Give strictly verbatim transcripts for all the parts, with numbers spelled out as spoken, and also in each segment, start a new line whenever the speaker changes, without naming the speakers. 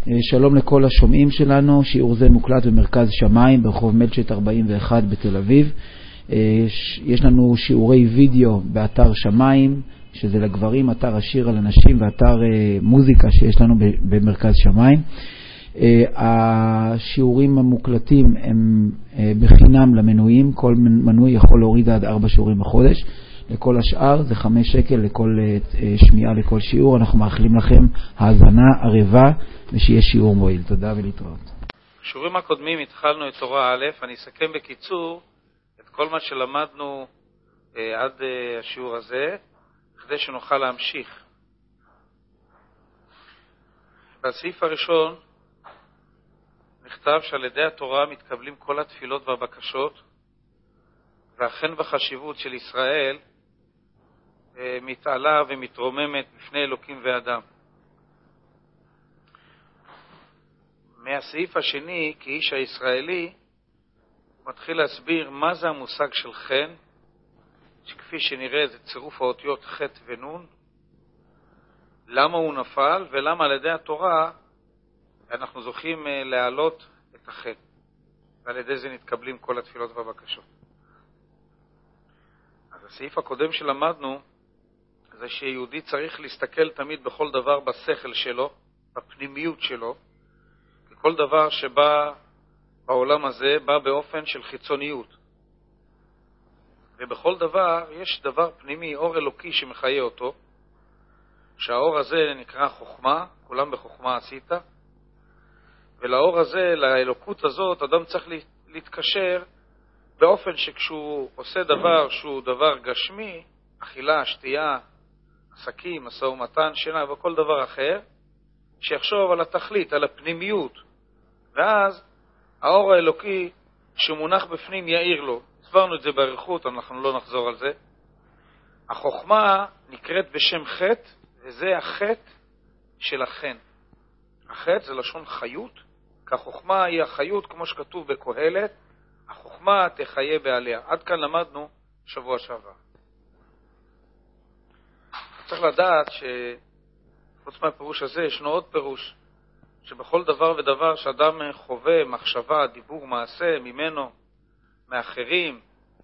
שלום לכל השומעים שלנו, שיעור זה מוקלט במרכז שמיים ברחוב מלצ'ט ארבעים ואחת בתל אביב. יש לנו שיעורי וידאו באתר שמיים, שזה לגברים, אתר השיר על הנשים ואתר מוזיקה שיש לנו במרכז שמיים. השיעורים המוקלטים הם בחינם למנויים, כל מנוי יכול להוריד עד ארבע שיעורים בחודש. לכל השאר זה חמש שקל לכל שמיעה, לכל שיעור. אנחנו מאחלים לכם האזנה ערבה ושיהיה שיעור מועיל. תודה ולהתראות.
בשיעורים הקודמים התחלנו את תורה א', אני אסכם בקיצור את כל מה שלמדנו עד השיעור הזה, כדי שנוכל להמשיך. בסעיף הראשון נכתב שעל ידי התורה מתקבלים כל התפילות והבקשות, ואכן בחשיבות של ישראל מתעלה ומתרוממת בפני אלוקים ואדם. מהסעיף השני, כאיש הישראלי, הוא מתחיל להסביר מה זה המושג של חן, שכפי שנראה זה צירוף האותיות ח' ונון, למה הוא נפל ולמה על ידי התורה אנחנו זוכים להעלות את הח', ועל ידי זה נתקבלים כל התפילות והבקשות. אז הסעיף הקודם שלמדנו זה שיהודי צריך להסתכל תמיד בכל דבר בשכל שלו, בפנימיות שלו, כי כל דבר שבא בעולם הזה בא באופן של חיצוניות. ובכל דבר יש דבר פנימי, אור אלוקי שמחיה אותו, שהאור הזה נקרא חוכמה, כולם בחוכמה עשית, ולאור הזה, לאלוקות הזאת, אדם צריך להתקשר באופן שכשהוא עושה דבר שהוא דבר גשמי, אכילה, שתייה, עסקים, משא ומתן, שינה וכל דבר אחר, שיחשוב על התכלית, על הפנימיות, ואז האור האלוקי שמונח בפנים יאיר לו. הסברנו את זה בעריכות, אנחנו לא נחזור על זה. החוכמה נקראת בשם חטא, וזה החטא של החן. החטא זה לשון חיות, כי החוכמה היא החיות, כמו שכתוב בקהלת, החוכמה תחיה בעליה. עד כאן למדנו שבוע שעבר. צריך לדעת שחוץ מהפירוש הזה ישנו עוד פירוש, שבכל דבר ודבר שאדם חווה, מחשבה, דיבור, מעשה, ממנו, מאחרים,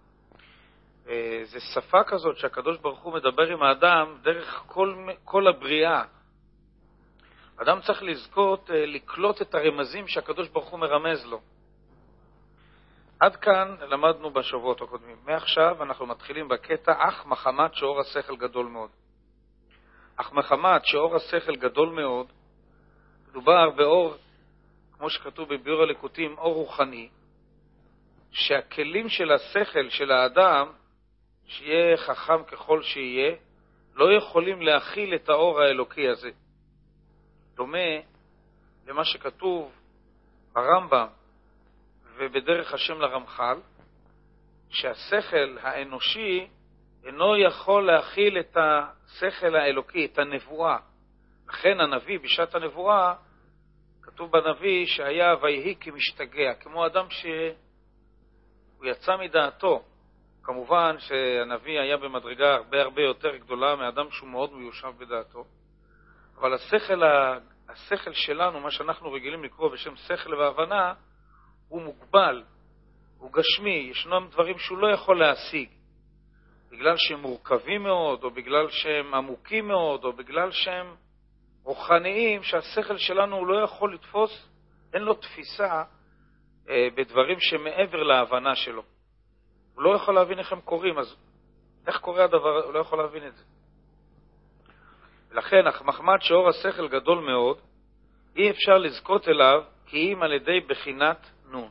זה שפה כזאת שהקדוש ברוך הוא מדבר עם האדם דרך כל, כל הבריאה. אדם צריך לזכות לקלוט את הרמזים שהקדוש ברוך הוא מרמז לו. עד כאן למדנו בשבועות הקודמים. מעכשיו אנחנו מתחילים בקטע אך מחמת שאור השכל גדול מאוד. אך מחמת שאור השכל גדול מאוד, מדובר באור, כמו שכתוב בביאור הליקוטים, אור רוחני, שהכלים של השכל של האדם, שיהיה חכם ככל שיהיה, לא יכולים להכיל את האור האלוקי הזה. דומה למה שכתוב ברמב"ם ובדרך השם לרמח"ל, שהשכל האנושי אינו יכול להכיל את השכל האלוקי, את הנבואה. לכן הנביא בשעת הנבואה, כתוב בנביא שהיה ויהי כמשתגע, כמו אדם שהוא יצא מדעתו. כמובן שהנביא היה במדרגה הרבה הרבה יותר גדולה מאדם שהוא מאוד מיושב בדעתו. אבל השכל, השכל שלנו, מה שאנחנו רגילים לקרוא בשם שכל והבנה, הוא מוגבל, הוא גשמי, ישנם דברים שהוא לא יכול להשיג. בגלל שהם מורכבים מאוד, או בגלל שהם עמוקים מאוד, או בגלל שהם רוחניים, שהשכל שלנו הוא לא יכול לתפוס, אין לו תפיסה אה, בדברים שמעבר להבנה שלו. הוא לא יכול להבין איך הם קוראים, אז איך קורה הדבר, הוא לא יכול להבין את זה. ולכן, מחמת שאור השכל גדול מאוד, אי אפשר לזכות אליו, כי אם על ידי בחינת נון.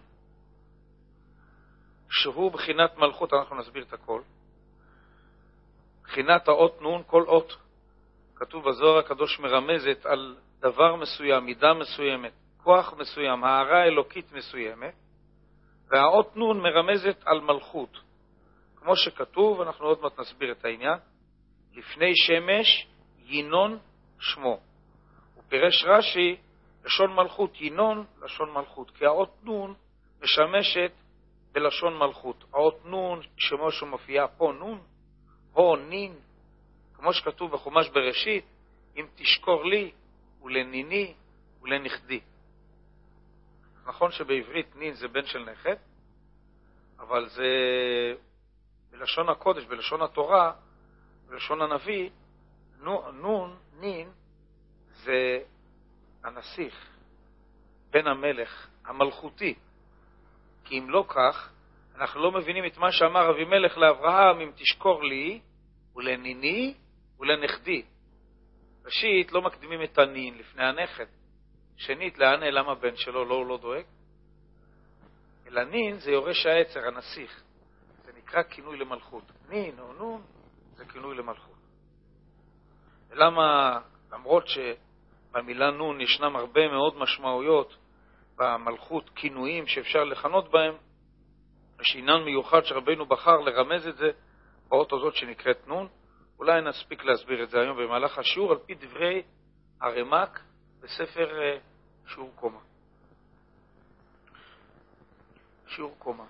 שהוא בחינת מלכות, אנחנו נסביר את הכל. בחינת האות נון, כל אות, כתוב בזוהר הקדוש מרמזת על דבר מסוים, מידה מסוימת, כוח מסוים, הערה אלוקית מסוימת, והאות נון מרמזת על מלכות. כמו שכתוב, אנחנו עוד מעט נסביר את העניין, לפני שמש ינון שמו. הוא פירש רש"י, לשון מלכות, ינון לשון מלכות, כי האות נון משמשת בלשון מלכות. האות נון, שמו שמופיע פה נון, הו נין, כמו שכתוב בחומש בראשית, אם תשקור לי ולניני, ולנכדי. נכון שבעברית נין זה בן של נכד, אבל זה בלשון הקודש, בלשון התורה, בלשון הנביא, נון, נין, זה הנסיך, בן המלך, המלכותי. כי אם לא כך, אנחנו לא מבינים את מה שאמר אבימלך לאברהם, אם תשקור לי, ולניני, ולנכדי. ראשית, לא מקדימים את הנין לפני הנכד. שנית, לאן נעלם הבן שלו, לא, הוא לא דואג. אלא נין זה יורש העצר, הנסיך. זה נקרא כינוי למלכות. נין או נון זה כינוי למלכות. ולמה, למרות שבמילה נון ישנם הרבה מאוד משמעויות במלכות, כינויים שאפשר לכנות בהם, יש עניין מיוחד שרבינו בחר לרמז את זה באות הזאת שנקראת נון. אולי נספיק להסביר את זה היום במהלך השיעור על פי דברי הרמ"ק בספר שיעור קומה. שיעור קומה.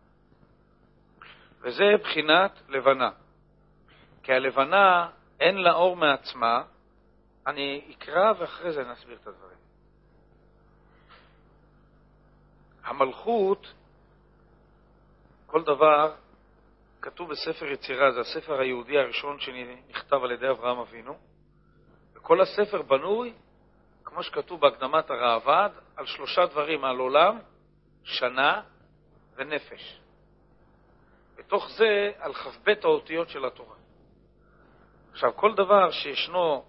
וזה בחינת לבנה. כי הלבנה אין לה אור מעצמה. אני אקרא ואחרי זה נסביר את הדברים. המלכות, כל דבר כתוב בספר יצירה, זה הספר היהודי הראשון שנכתב על ידי אברהם אבינו, וכל הספר בנוי, כמו שכתוב בהקדמת הראב"ד, על שלושה דברים, על עולם, שנה ונפש. בתוך זה על כ"ב האותיות של התורה. עכשיו, כל דבר שישנו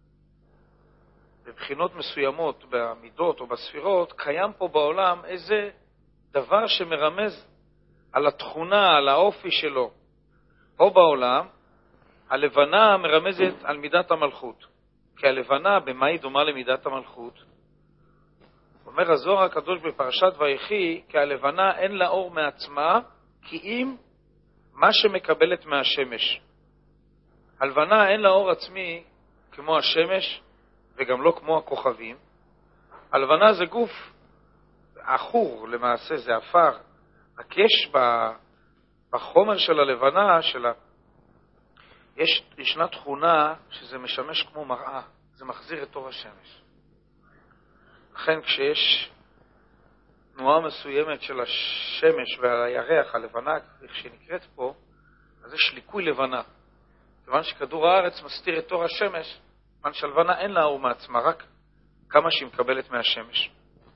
בבחינות מסוימות, במידות או בספירות, קיים פה בעולם איזה דבר שמרמז על התכונה, על האופי שלו. פה בעולם, הלבנה מרמזת על מידת המלכות. כי הלבנה, במה היא דומה למידת המלכות? אומר הזוהר הקדוש בפרשת ויחי, כי הלבנה אין לה אור מעצמה, כי אם מה שמקבלת מהשמש. הלבנה אין לה אור עצמי כמו השמש, וגם לא כמו הכוכבים. הלבנה זה גוף אחור, למעשה זה אפר. רק יש בחומר של הלבנה, שלה, יש, ישנה תכונה שזה משמש כמו מראה, זה מחזיר את אור השמש. לכן כשיש תנועה מסוימת של השמש והירח, הלבנה, איך שנקראת פה, אז יש ליקוי לבנה. כיוון שכדור הארץ מסתיר את אור השמש, כיוון שהלבנה אין לה אור מעצמה, רק כמה שהיא מקבלת מהשמש.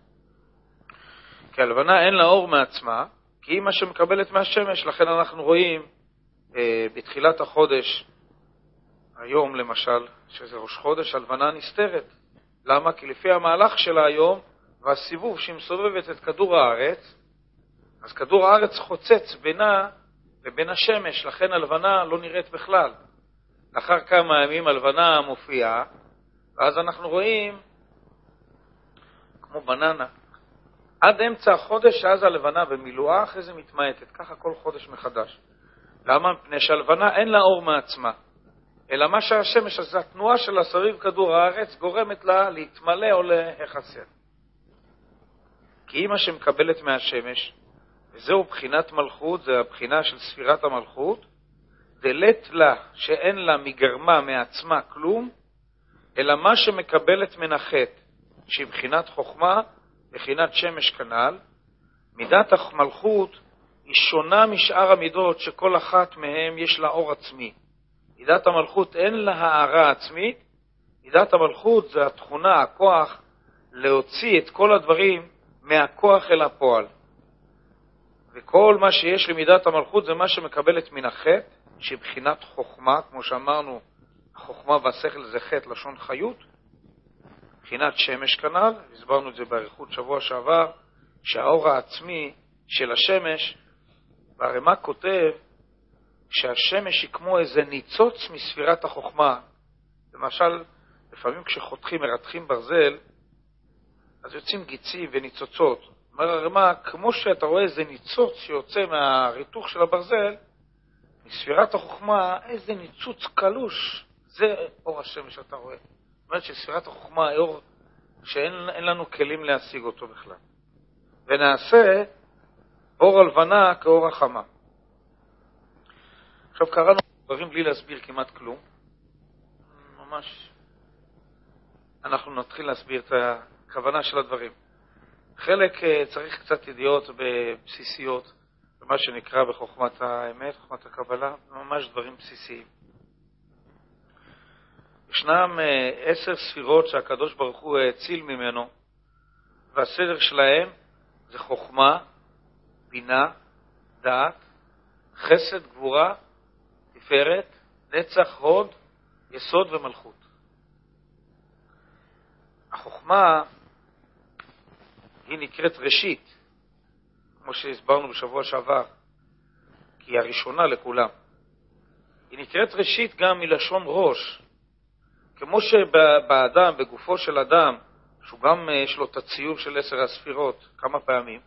כי הלבנה אין לה אור מעצמה, כי היא מה שמקבלת מהשמש, לכן אנחנו רואים אה, בתחילת החודש, היום למשל, שזה ראש חודש, הלבנה נסתרת. למה? כי לפי המהלך שלה היום, והסיבוב שהיא מסובבת את כדור הארץ, אז כדור הארץ חוצץ בינה ובין השמש, לכן הלבנה לא נראית בכלל. לאחר כמה ימים הלבנה מופיעה, ואז אנחנו רואים כמו בננה. עד אמצע החודש, אז הלבנה במילואה, אחרי זה מתמעטת, ככה כל חודש מחדש. למה? מפני שהלבנה אין לה אור מעצמה. אלא מה שהשמש, אז התנועה שלה סביב כדור הארץ, גורמת לה להתמלא או להיחסר. כי היא מה שמקבלת מהשמש, וזהו בחינת מלכות, זה הבחינה של ספירת המלכות, דלת לה שאין לה מגרמה מעצמה כלום, אלא מה שמקבלת מנחת, שהיא בחינת חוכמה, בחינת שמש כנל. מידת המלכות היא שונה משאר המידות שכל אחת מהן יש לה אור עצמי. מידת המלכות אין לה הערה עצמית, מידת המלכות זה התכונה, הכוח, להוציא את כל הדברים מהכוח אל הפועל. וכל מה שיש למידת המלכות זה מה שמקבלת מן החטא, שהיא בחינת חוכמה, כמו שאמרנו, החוכמה והשכל זה חטא לשון חיות, בחינת שמש כנל, הסברנו את זה בעריכות שבוע שעבר, שהאור העצמי של השמש, והרמ"ק כותב שהשמש היא כמו איזה ניצוץ מספירת החוכמה. למשל, לפעמים כשחותכים, מרתחים ברזל, אז יוצאים גיצים וניצוצות. אומר הרמ"ק, כמו שאתה רואה איזה ניצוץ שיוצא מהריתוך של הברזל, מספירת החוכמה, איזה ניצוץ קלוש, זה אור השמש שאתה רואה. זאת אומרת שספירת החוכמה היא אור שאין אין לנו כלים להשיג אותו בכלל. ונעשה אור הלבנה כאור החמה. עכשיו קראנו דברים בלי להסביר כמעט כלום. ממש. אנחנו נתחיל להסביר את הכוונה של הדברים. חלק צריך קצת ידיעות בסיסיות, במה שנקרא בחוכמת האמת, חוכמת הקבלה, ממש דברים בסיסיים. ישנם עשר ספירות שהקדוש ברוך הוא הציל ממנו, והסדר שלהם זה חוכמה, בינה, דעת, חסד, גבורה, תפארת, נצח, הוד, יסוד ומלכות. החוכמה היא נקראת ראשית, כמו שהסברנו בשבוע שעבר, כי היא הראשונה לכולם. היא נקראת ראשית גם מלשון ראש, כמו שבאדם, בגופו של אדם, שהוא גם יש לו את הציור של עשר הספירות כמה פעמים,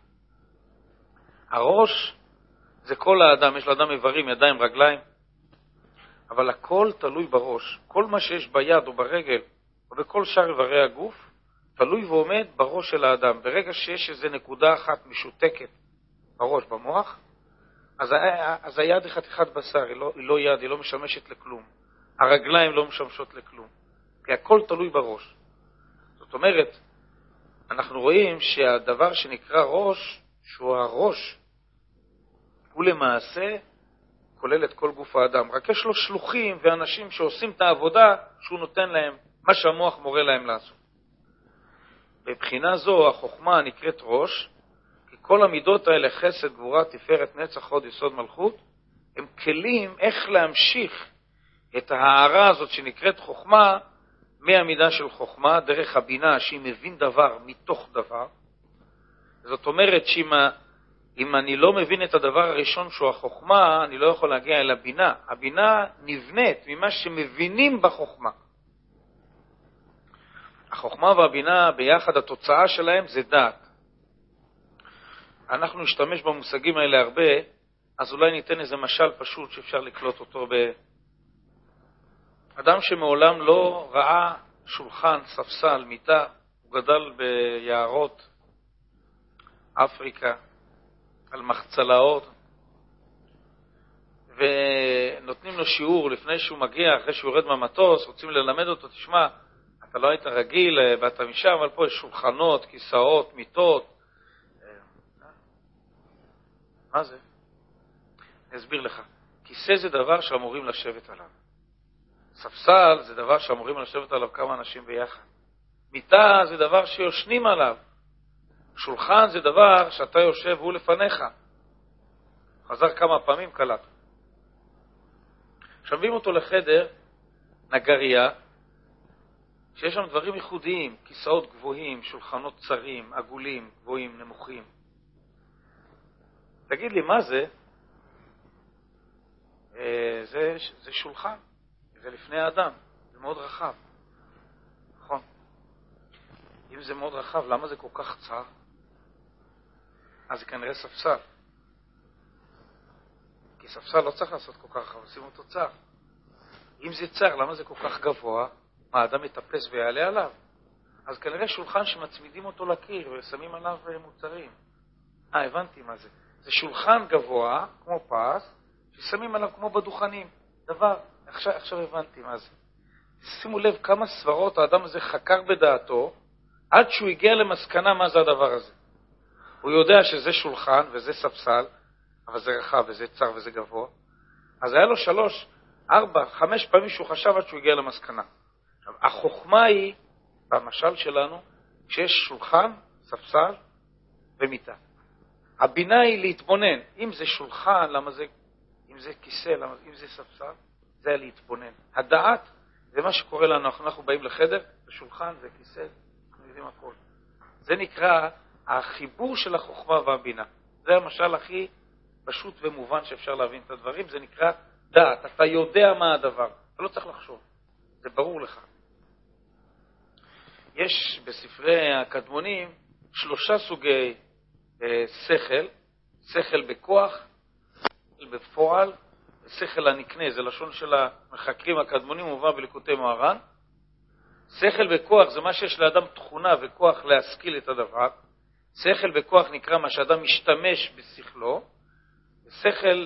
הראש זה כל האדם, יש לאדם איברים, ידיים, רגליים, אבל הכל תלוי בראש. כל מה שיש ביד או ברגל או בכל שאר איברי הגוף תלוי ועומד בראש של האדם. ברגע שיש איזו נקודה אחת משותקת בראש, במוח, אז, אז היד היא חתיכת בשר, היא לא, היא לא יד, היא לא משמשת לכלום. הרגליים לא משמשות לכלום, כי הכל תלוי בראש. זאת אומרת, אנחנו רואים שהדבר שנקרא ראש, שהוא הראש, הוא למעשה כולל את כל גוף האדם. רק יש לו שלוחים ואנשים שעושים את העבודה שהוא נותן להם, מה שהמוח מורה להם לעשות. בבחינה זו החוכמה נקראת ראש, כי כל המידות האלה, חסד, גבורה, תפארת, נצח, הוד, יסוד, מלכות, הם כלים איך להמשיך את ההערה הזאת שנקראת חוכמה, מהמידה של חוכמה, דרך הבינה שהיא מבין דבר מתוך דבר. זאת אומרת שאם אם אני לא מבין את הדבר הראשון שהוא החוכמה, אני לא יכול להגיע אל הבינה. הבינה נבנית ממה שמבינים בחוכמה. החוכמה והבינה ביחד, התוצאה שלהם זה דעת. אנחנו נשתמש במושגים האלה הרבה, אז אולי ניתן איזה משל פשוט שאפשר לקלוט אותו. ב... אדם שמעולם לא ראה שולחן, ספסל, מיטה, הוא גדל ביערות אפריקה, על מחצלאות, ונותנים לו שיעור לפני שהוא מגיע, אחרי שהוא יורד מהמטוס, רוצים ללמד אותו, תשמע, אתה לא היית רגיל, ואתה משם, אבל פה יש שולחנות, כיסאות, מיטות. מה זה? אני אסביר לך. כיסא זה דבר שאמורים לשבת עליו. ספסל זה דבר שאמורים לשבת עליו כמה אנשים ביחד. מיטה זה דבר שיושנים עליו. שולחן זה דבר שאתה יושב והוא לפניך. חזר כמה פעמים, קלט. שווים אותו לחדר, נגריה, שיש שם דברים ייחודיים, כיסאות גבוהים, שולחנות צרים, עגולים, גבוהים, נמוכים. תגיד לי, מה זה? אה, זה, זה שולחן, זה לפני האדם, זה מאוד רחב. נכון? אם זה מאוד רחב, למה זה כל כך צר? אז זה כנראה ספסל. כי ספסל לא צריך לעשות כל כך רחב, עושים אותו צר. אם זה צר, למה זה כל כך גבוה? מה, האדם יטפס ויעלה עליו? אז כנראה שולחן שמצמידים אותו לקיר ושמים עליו מוצרים. אה, הבנתי מה זה. זה שולחן גבוה, כמו פס, ששמים עליו כמו בדוכנים. דבר, עכשיו, עכשיו הבנתי מה זה. שימו לב כמה סברות האדם הזה חקר בדעתו, עד שהוא הגיע למסקנה מה זה הדבר הזה. הוא יודע שזה שולחן וזה ספסל, אבל זה רחב וזה צר וזה גבוה. אז היה לו שלוש, ארבע, חמש פעמים שהוא חשב עד שהוא הגיע למסקנה. עכשיו, החוכמה היא, במשל שלנו, שיש שולחן, ספסל ומיטה. הבינה היא להתבונן. אם זה שולחן, למה זה, אם זה כיסא, למה, אם זה ספסל, זה להתבונן. הדעת זה מה שקורה לנו. אנחנו באים לחדר, זה שולחן, זה כיסא, אנחנו יודעים הכל. זה נקרא החיבור של החוכמה והבינה. זה המשל הכי פשוט ומובן שאפשר להבין את הדברים. זה נקרא דעת. אתה יודע מה הדבר. אתה לא צריך לחשוב. זה ברור לך. יש בספרי הקדמונים שלושה סוגי אה, שכל. שכל בכוח, שכל בפועל, שכל הנקנה. זה לשון של המחקרים הקדמונים, מובא בליקוטי מוהר"ן. שכל בכוח זה מה שיש לאדם תכונה וכוח להשכיל את הדבר. שכל בכוח נקרא מה שאדם משתמש בשכלו. שכל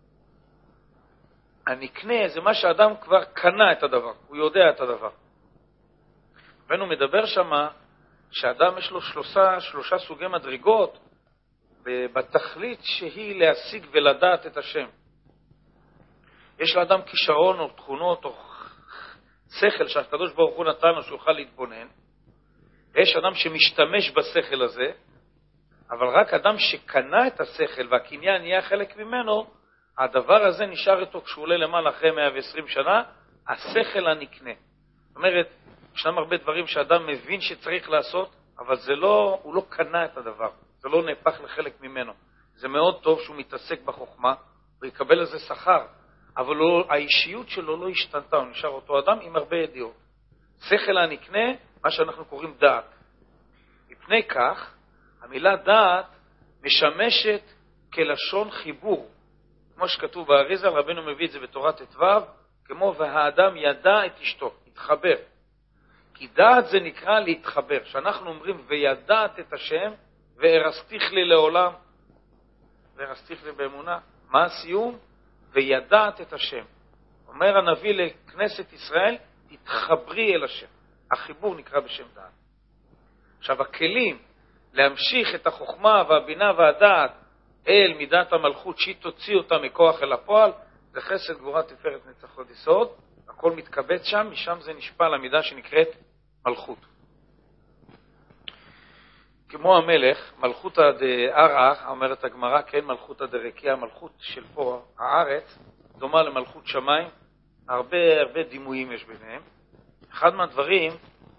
הנקנה זה מה שאדם כבר קנה את הדבר, הוא יודע את הדבר. ואנו מדבר שמה שאדם יש לו שלושה, שלושה סוגי מדרגות בתכלית שהיא להשיג ולדעת את השם. יש לאדם כישרון או תכונות או שכל שהקדוש ברוך הוא נתן לו שיוכל להתבונן. יש אדם שמשתמש בשכל הזה, אבל רק אדם שקנה את השכל והקניין נהיה חלק ממנו, הדבר הזה נשאר איתו כשהוא עולה למעלה אחרי מאה ועשרים שנה, השכל הנקנה. זאת אומרת, ישנם הרבה דברים שאדם מבין שצריך לעשות, אבל זה לא, הוא לא קנה את הדבר, זה לא נהפך לחלק ממנו. זה מאוד טוב שהוא מתעסק בחוכמה, ויקבל לזה שכר, אבל לא, האישיות שלו לא השתנתה, הוא נשאר אותו אדם עם הרבה ידיעות. שכל הנקנה, מה שאנחנו קוראים דעת. מפני כך, המילה דעת משמשת כלשון חיבור. כמו שכתוב באריזה, רבנו מביא את זה בתורת ט"ו, כמו והאדם ידע את אשתו, התחבר. כי דעת זה נקרא להתחבר. שאנחנו אומרים וידעת את השם, והרסתיך לי לעולם, והרסתיך לי באמונה. מה הסיום? וידעת את השם. אומר הנביא לכנסת ישראל, תתחברי אל השם. החיבור נקרא בשם דעת. עכשיו הכלים להמשיך את החוכמה והבינה והדעת אל מידת המלכות שהיא תוציא אותה מכוח אל הפועל, זה חסד גבורה תפארת נצח הוד יסוד. הכל מתקבץ שם, משם זה נשפע למידה שנקראת מלכות. כמו המלך, מלכותא דארעא, אומרת הגמרא, כן, מלכותא דרקיע, המלכות של פה הארץ, דומה למלכות שמיים, הרבה הרבה דימויים יש ביניהם. אחד מהדברים,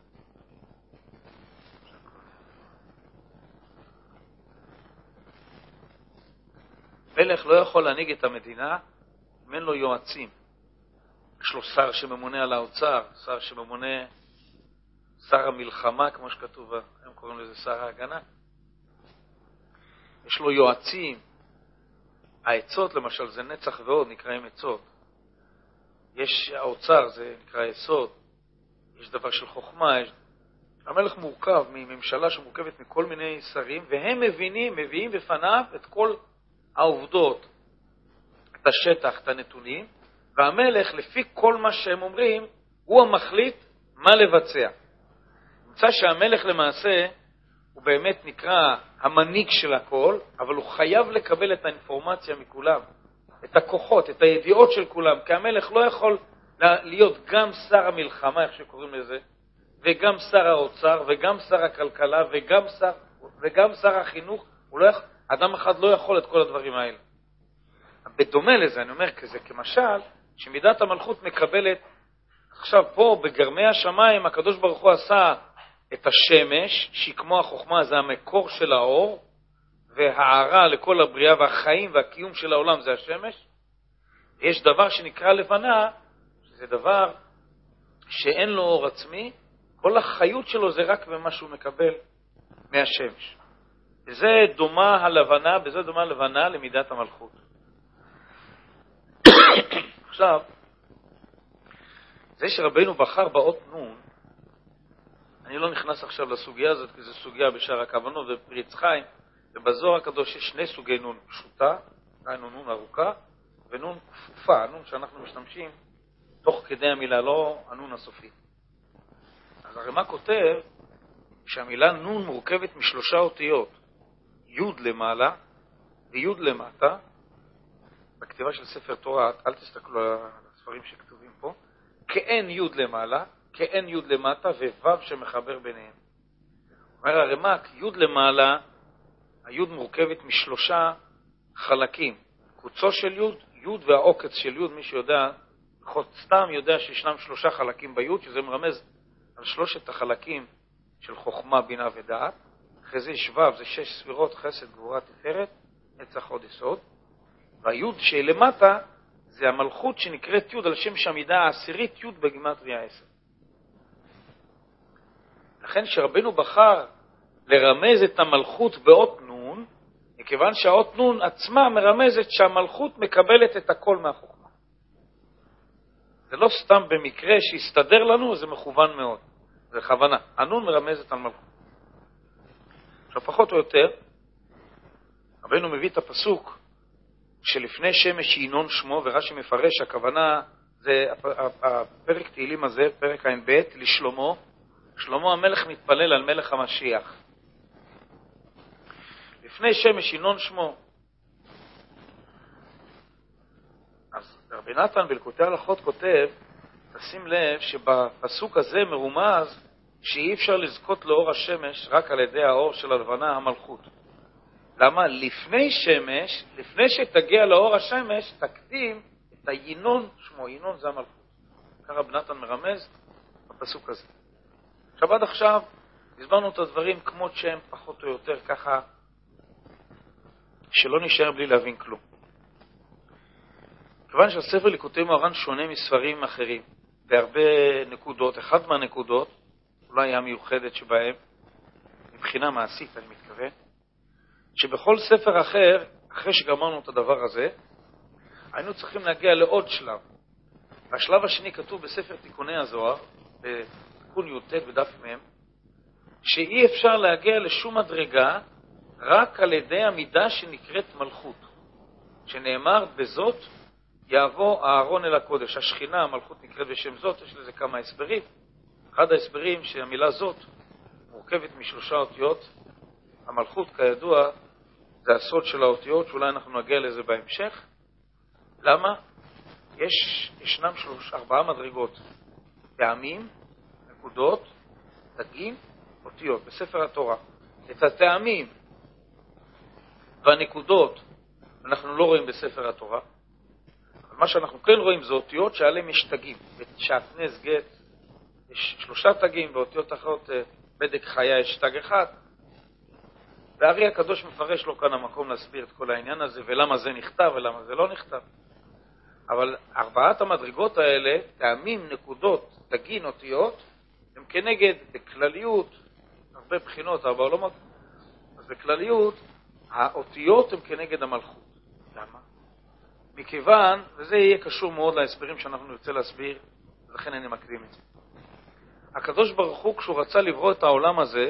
מלך לא יכול להנהיג את המדינה אם אין לו יועצים. יש לו שר שממונה על האוצר, שר שממונה, שר המלחמה, כמו שכתוב, הם קוראים לזה שר ההגנה. יש לו יועצים. העצות, למשל, זה נצח ועוד, נקראים עצות. יש האוצר, זה נקרא יסוד. יש דבר של חוכמה. יש... המלך מורכב מממשלה שמורכבת מכל מיני שרים, והם מבינים, מביאים בפניו את כל העובדות, את השטח, את הנתונים, והמלך, לפי כל מה שהם אומרים, הוא המחליט מה לבצע. נמצא שהמלך למעשה הוא באמת נקרא המנהיג של הכל, אבל הוא חייב לקבל את האינפורמציה מכולם, את הכוחות, את הידיעות של כולם, כי המלך לא יכול להיות גם שר המלחמה, איך שקוראים לזה, וגם שר האוצר, וגם שר הכלכלה, וגם שר, וגם שר החינוך. הוא לא יכול, אדם אחד לא יכול את כל הדברים האלה. בדומה לזה, אני אומר כזה, כמשל, שמידת המלכות מקבלת, עכשיו פה בגרמי השמיים, הקדוש ברוך הוא עשה את השמש, שהיא כמו החוכמה, זה המקור של האור, והערה לכל הבריאה והחיים והקיום של העולם זה השמש. יש דבר שנקרא לבנה, שזה דבר שאין לו אור עצמי, כל החיות שלו זה רק במה שהוא מקבל מהשמש. וזה דומה הלבנה, בזה דומה הלבנה למידת המלכות. עכשיו, זה שרבנו בחר באות נון, אני לא נכנס עכשיו לסוגיה הזאת, כי זו סוגיה בשער הכוונות ובפריץ חיים, ובזוהר הקדוש יש שני סוגי נון, פשוטה, היינו נון ארוכה, ונון כפופה, נון שאנחנו משתמשים תוך כדי המילה, לא הנון הסופי. אז הרמ"א כותב שהמילה נון מורכבת משלושה אותיות, י' למעלה וי' למטה. בכתיבה של ספר תורה, אל תסתכלו על הספרים שכתובים פה, כאין י' למעלה, כאין י' למטה וו' שמחבר ביניהם. אומר הרמ"א, י' למעלה, הי' מורכבת משלושה חלקים. קוצו של י', י' והעוקץ של י', מי שיודע, לפחות סתם יודע שישנם שלושה חלקים בי', שזה מרמז על שלושת החלקים של חוכמה, בינה ודעת. אחרי זה יש ו', זה שש ספירות, חסד, גבורה, תפארת, נצח הוד יסוד. והי' שלמטה זה המלכות שנקראת י' על שם שהמידה העשירית י' בגימטריה עשר. לכן שרבנו בחר לרמז את המלכות באות נון, מכיוון שהאות נון עצמה מרמזת שהמלכות מקבלת את הכל מהחוכמה. זה לא סתם במקרה שיסתדר לנו, זה מכוון מאוד. זה כוונה. הנון מרמזת על מלכות. עכשיו פחות או יותר, רבנו מביא את הפסוק שלפני שמש ינון שמו, ורש"י מפרש, הכוונה, זה הפרק תהילים הזה, פרק ע"ב, לשלמה, שלמה המלך מתפלל על מלך המשיח. לפני שמש ינון שמו. אז רבי נתן בלקוטי הלכות כותב, תשים לב שבפסוק הזה מרומז שאי אפשר לזכות לאור השמש רק על ידי האור של הלבנה, המלכות. למה? לפני שמש, לפני שתגיע לאור השמש, תקדים את הינון שמו. ינון זה המלכות. ככה רבי נתן מרמז בפסוק הזה. עכשיו עד עכשיו הסברנו את הדברים כמו שהם פחות או יותר, ככה שלא נשאר בלי להבין כלום. כיוון שהספר ליקוטי מוהר"ן שונה מספרים אחרים בהרבה נקודות, אחת מהנקודות, אולי המיוחדת שבהם, מבחינה מעשית אני מתכוון, שבכל ספר אחר, אחרי שגמרנו את הדבר הזה, היינו צריכים להגיע לעוד שלב. והשלב השני כתוב בספר תיקוני הזוהר, בתיקון י"ט בדף מ', שאי אפשר להגיע לשום מדרגה רק על ידי המידה שנקראת מלכות, שנאמר בזאת יעבור הארון אל הקודש. השכינה, המלכות נקראת בשם זאת, יש לזה כמה הסברים. אחד ההסברים שהמילה זאת מורכבת משלושה אותיות. המלכות כידוע זה הסוד של האותיות, שאולי אנחנו נגיע לזה בהמשך. למה? יש, ישנם שלוש, ארבעה מדרגות, טעמים, נקודות, תגים, אותיות, בספר התורה. את הטעמים והנקודות אנחנו לא רואים בספר התורה. מה שאנחנו כן רואים זה אותיות שעליהם יש תגים. בשעטנז גט יש שלושה תגים, באותיות אחרות בדק חיה יש תג אחד. והארי הקדוש מפרש לו כאן המקום להסביר את כל העניין הזה, ולמה זה נכתב ולמה זה לא נכתב. אבל ארבעת המדרגות האלה, טעמים, נקודות, תגין, אותיות, הם כנגד בכלליות, הרבה בחינות, ארבע עולמות, אז בכלליות, האותיות הם כנגד המלכות. למה? מכיוון, וזה יהיה קשור מאוד להסברים שאנחנו נרצה להסביר, ולכן אני מקדים את זה. הקדוש ברוך הוא, כשהוא רצה לברוא את העולם הזה,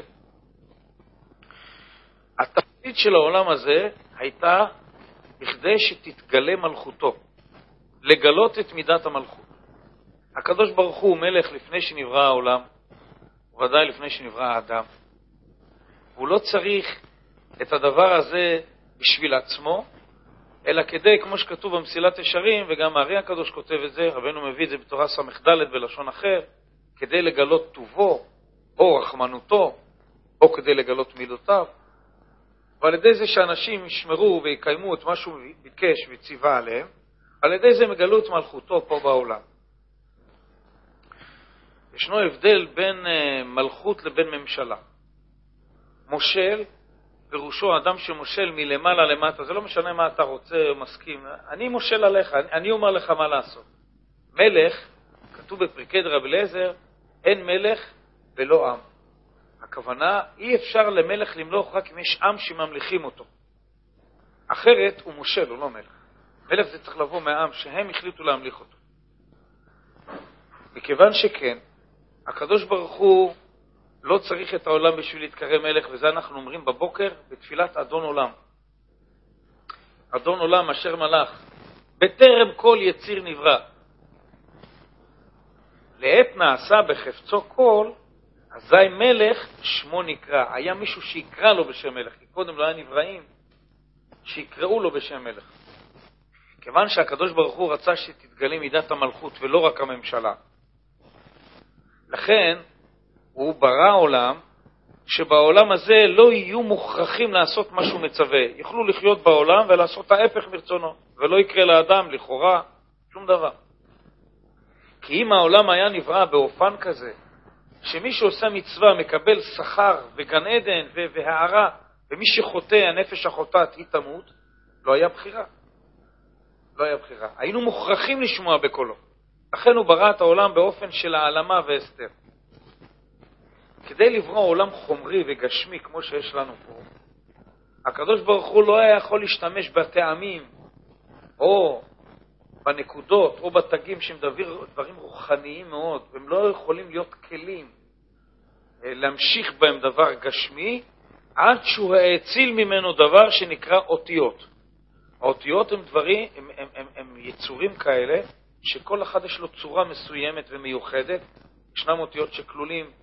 התפקיד של העולם הזה הייתה בכדי שתתגלה מלכותו, לגלות את מידת המלכות. הקדוש ברוך הוא מלך לפני שנברא העולם, ודאי לפני שנברא האדם. הוא לא צריך את הדבר הזה בשביל עצמו, אלא כדי, כמו שכתוב במסילת ישרים, וגם הארי הקדוש כותב את זה, רבנו מביא את זה בתורה ס"ד בלשון אחר, כדי לגלות טובו, או רחמנותו, או כדי לגלות מידותיו. ועל ידי זה שאנשים ישמרו ויקיימו את מה שהוא ביקש וציווה עליהם, על ידי זה מגלו את מלכותו פה בעולם. ישנו הבדל בין מלכות לבין ממשלה. מושל, פירושו אדם שמושל מלמעלה למטה, זה לא משנה מה אתה רוצה או מסכים, אני מושל עליך, אני, אני אומר לך מה לעשות. מלך, כתוב בפרקי רבי אליעזר, אין מלך ולא עם. הכוונה, אי אפשר למלך למלוך רק אם יש עם שממליכים אותו. אחרת הוא מושל, הוא לא מלך. מלך זה צריך לבוא מהעם שהם החליטו להמליך אותו. מכיוון שכן, הקדוש ברוך הוא לא צריך את העולם בשביל להתקרב מלך, וזה אנחנו אומרים בבוקר בתפילת אדון עולם. אדון עולם אשר מלך, בטרם כל יציר נברא. לעת נעשה בחפצו כל, אזי מלך שמו נקרא. היה מישהו שיקרא לו בשם מלך, כי קודם לא היה נבראים שיקראו לו בשם מלך. כיוון שהקדוש ברוך הוא רצה שתתגלה מידת המלכות ולא רק הממשלה, לכן הוא ברא עולם שבעולם הזה לא יהיו מוכרחים לעשות משהו מצווה. יוכלו לחיות בעולם ולעשות ההפך מרצונו, ולא יקרה לאדם לכאורה שום דבר. כי אם העולם היה נברא באופן כזה שמי שעושה מצווה מקבל שכר וגן עדן והערה, ומי שחוטא, הנפש החוטאת, היא תמות, לא היה בחירה. לא היה בחירה. היינו מוכרחים לשמוע בקולו. לכן הוא ברא את העולם באופן של העלמה והסתר. כדי לברוא עולם חומרי וגשמי כמו שיש לנו פה, הקדוש ברוך הוא לא היה יכול להשתמש בטעמים או בנקודות או בתגים שהם דבר, דברים רוחניים מאוד, והם לא יכולים להיות כלים להמשיך בהם דבר גשמי, עד שהוא האציל ממנו דבר שנקרא אותיות. האותיות הם דברים, הם, הם, הם, הם יצורים כאלה שכל אחד יש לו צורה מסוימת ומיוחדת. ישנם אותיות שכלולים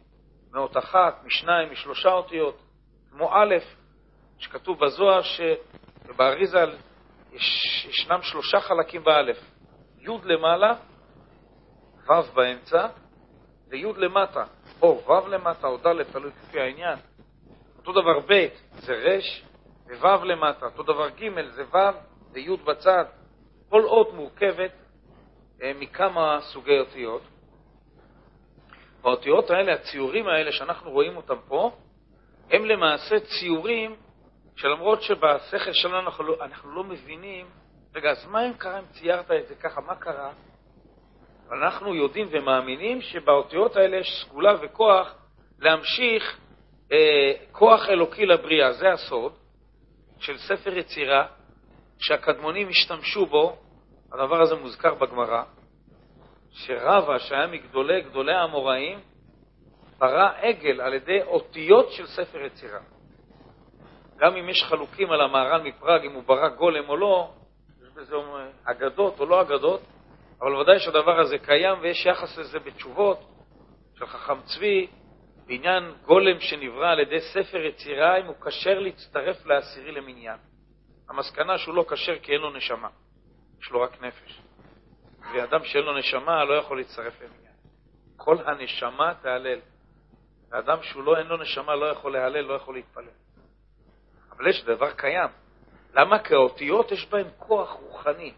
מאות אחת, משניים, משלושה אותיות, כמו א', שכתוב בזוהר שבאריזה יש, ישנם שלושה חלקים באלף, י' למעלה, ו' באמצע, וי' למטה, או ו' למטה, או ד', תלוי כפי העניין. אותו דבר ב' זה ר' וו' למטה, אותו דבר ג' זה ו' וי' בצד. כל אות מורכבת אה, מכמה סוגי אותיות. והאותיות האלה, הציורים האלה שאנחנו רואים אותם פה, הם למעשה ציורים שלמרות שבשכל שלנו אנחנו לא, אנחנו לא מבינים, רגע, אז מה אם קרה אם ציירת את זה ככה, מה קרה? אנחנו יודעים ומאמינים שבאותיות האלה יש סגולה וכוח להמשיך אה, כוח אלוקי לבריאה. זה הסוד של ספר יצירה שהקדמונים השתמשו בו. הדבר הזה מוזכר בגמרא, שרבא שהיה מגדולי גדולי האמוראים ברא עגל על ידי אותיות של ספר יצירה. גם אם יש חלוקים על המהר"ל מפראג אם הוא ברא גולם או לא, יש בזה אגדות או לא אגדות, אבל ודאי שהדבר הזה קיים, ויש יחס לזה בתשובות של חכם צבי בעניין גולם שנברא על ידי ספר יצירה, אם הוא קשר להצטרף לעשירי למניין. המסקנה שהוא לא קשר כי אין לו נשמה, יש לו רק נפש, ואדם שאין לו נשמה לא יכול להצטרף למניין. כל הנשמה תהלל, ואדם שהוא לא אין לו נשמה לא יכול להלל, לא יכול להתפלל. אבל יש דבר קיים. למה? כי האותיות יש בהן כוח רוחני.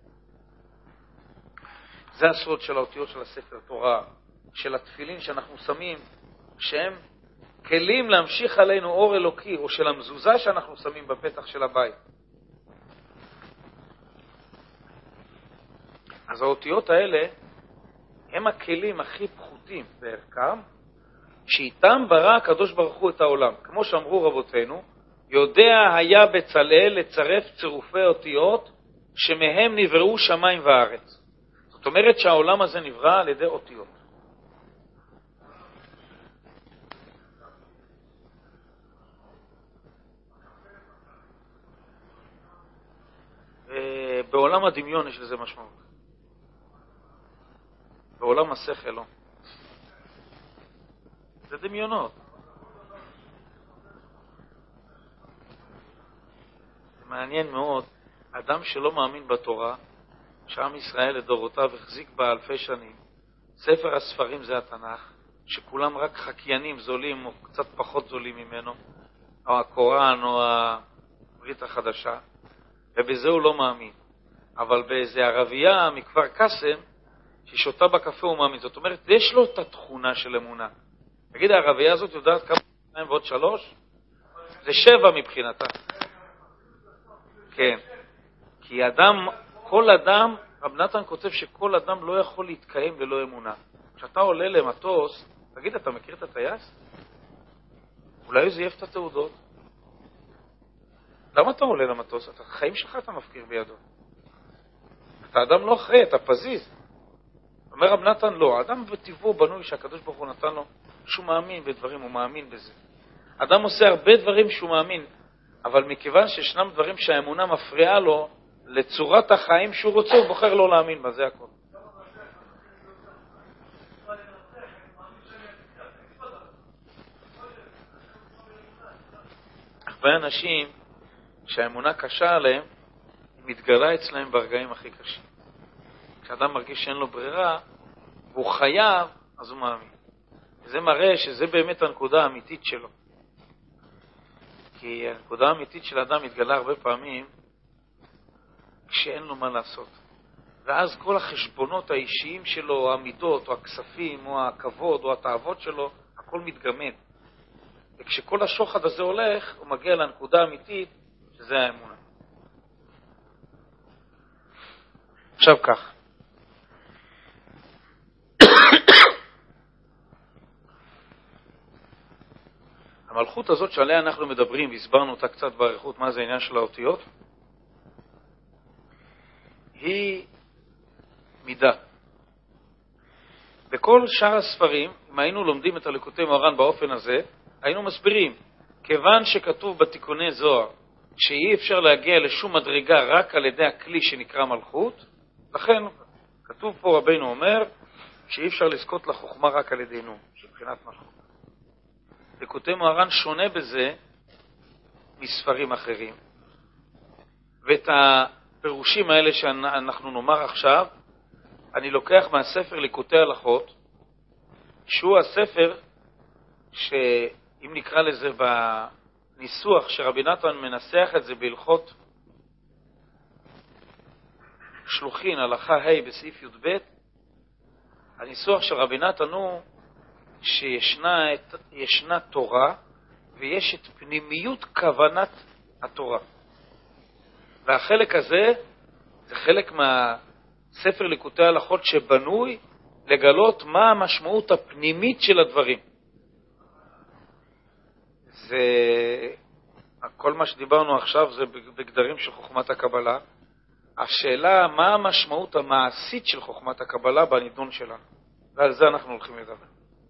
זה הסוד של האותיות של הספר תורה, של התפילין שאנחנו שמים, שהם כלים להמשיך עלינו אור אלוקי, או של המזוזה שאנחנו שמים בפתח של הבית. אז האותיות האלה הם הכלים הכי פחותים בערכם, שאיתם ברא הקדוש ברוך הוא את העולם. כמו שאמרו רבותינו, יודע היה בצלאל לצרף צירופי אותיות שמהם נבראו שמיים וארץ. זאת אומרת שהעולם הזה נברא על ידי אותיות. בעולם הדמיון יש לזה משמעות. בעולם השכל לא. זה דמיונות. זה מעניין מאוד. אדם שלא מאמין בתורה, שעם ישראל לדורותיו החזיק בה אלפי שנים, ספר הספרים זה התנ"ך, שכולם רק חקיינים זולים או קצת פחות זולים ממנו, או הקוראן או הברית החדשה, ובזה הוא לא מאמין. אבל באיזה ערבייה מכפר קסם ששותה בקפה הוא מאמין. זאת אומרת, יש לו את התכונה של אמונה. תגיד, הערבייה הזאת יודעת כמה שניים ועוד שלוש? זה שבע מבחינתה. כן. כי אדם, כל אדם, רב נתן כותב שכל אדם לא יכול להתקיים ללא אמונה. כשאתה עולה למטוס, תגיד, אתה מכיר את הטייס? אולי הוא זייף את התעודות. למה אתה עולה למטוס? את החיים שלך אתה מפקיר בידו. אתה אדם לא אחראי, אתה פזיז. אומר רב נתן לא, האדם בטבעו בנוי שהקדוש ברוך הוא נתן לו שהוא מאמין בדברים, הוא מאמין בזה. אדם עושה הרבה דברים שהוא מאמין, אבל מכיוון שישנם דברים שהאמונה מפריעה לו לצורת החיים שהוא רוצה, הוא בוחר לא להאמין בה, זה הכל. הרבה אנשים שהאמונה קשה עליהם, היא מתגלה אצלהם ברגעים הכי קשים. כשאדם מרגיש שאין לו ברירה, והוא חייב, אז הוא מאמין. זה מראה שזה באמת הנקודה האמיתית שלו. כי הנקודה האמיתית של האדם מתגלה הרבה פעמים כשאין לו מה לעשות. ואז כל החשבונות האישיים שלו, או המידות, או הכספים, או הכבוד, או התאוות שלו, הכל מתגמד. וכשכל השוחד הזה הולך, הוא מגיע לנקודה האמיתית, שזה האמונה. עכשיו כך. המלכות הזאת שעליה אנחנו מדברים, והסברנו אותה קצת בעריכות, מה זה העניין של האותיות, היא מידה. בכל שאר הספרים, אם היינו לומדים את הליקוטי מוהר"ן באופן הזה, היינו מסבירים, כיוון שכתוב בתיקוני זוהר, שאי אפשר להגיע לשום מדרגה רק על ידי הכלי שנקרא מלכות, לכן כתוב פה רבינו אומר, שאי אפשר לזכות לחוכמה רק על ידינו, שבחינת מלכות. ליקוטי מוהר"ן שונה בזה מספרים אחרים. ואת הפירושים האלה שאנחנו נאמר עכשיו, אני לוקח מהספר ליקוטי הלכות, שהוא הספר שאם נקרא לזה בניסוח שרבי נתן מנסח את זה בהלכות שלוחין, הלכה ה' בסעיף י"ב, הניסוח של רבי נתן הוא שישנה את, ישנה תורה ויש את פנימיות כוונת התורה. והחלק הזה זה חלק מהספר ליקוטי הלכות שבנוי לגלות מה המשמעות הפנימית של הדברים. זה כל מה שדיברנו עכשיו זה בגדרים של חוכמת הקבלה. השאלה מה המשמעות המעשית של חוכמת הקבלה בנידון שלנו, ועל זה אנחנו הולכים לדבר.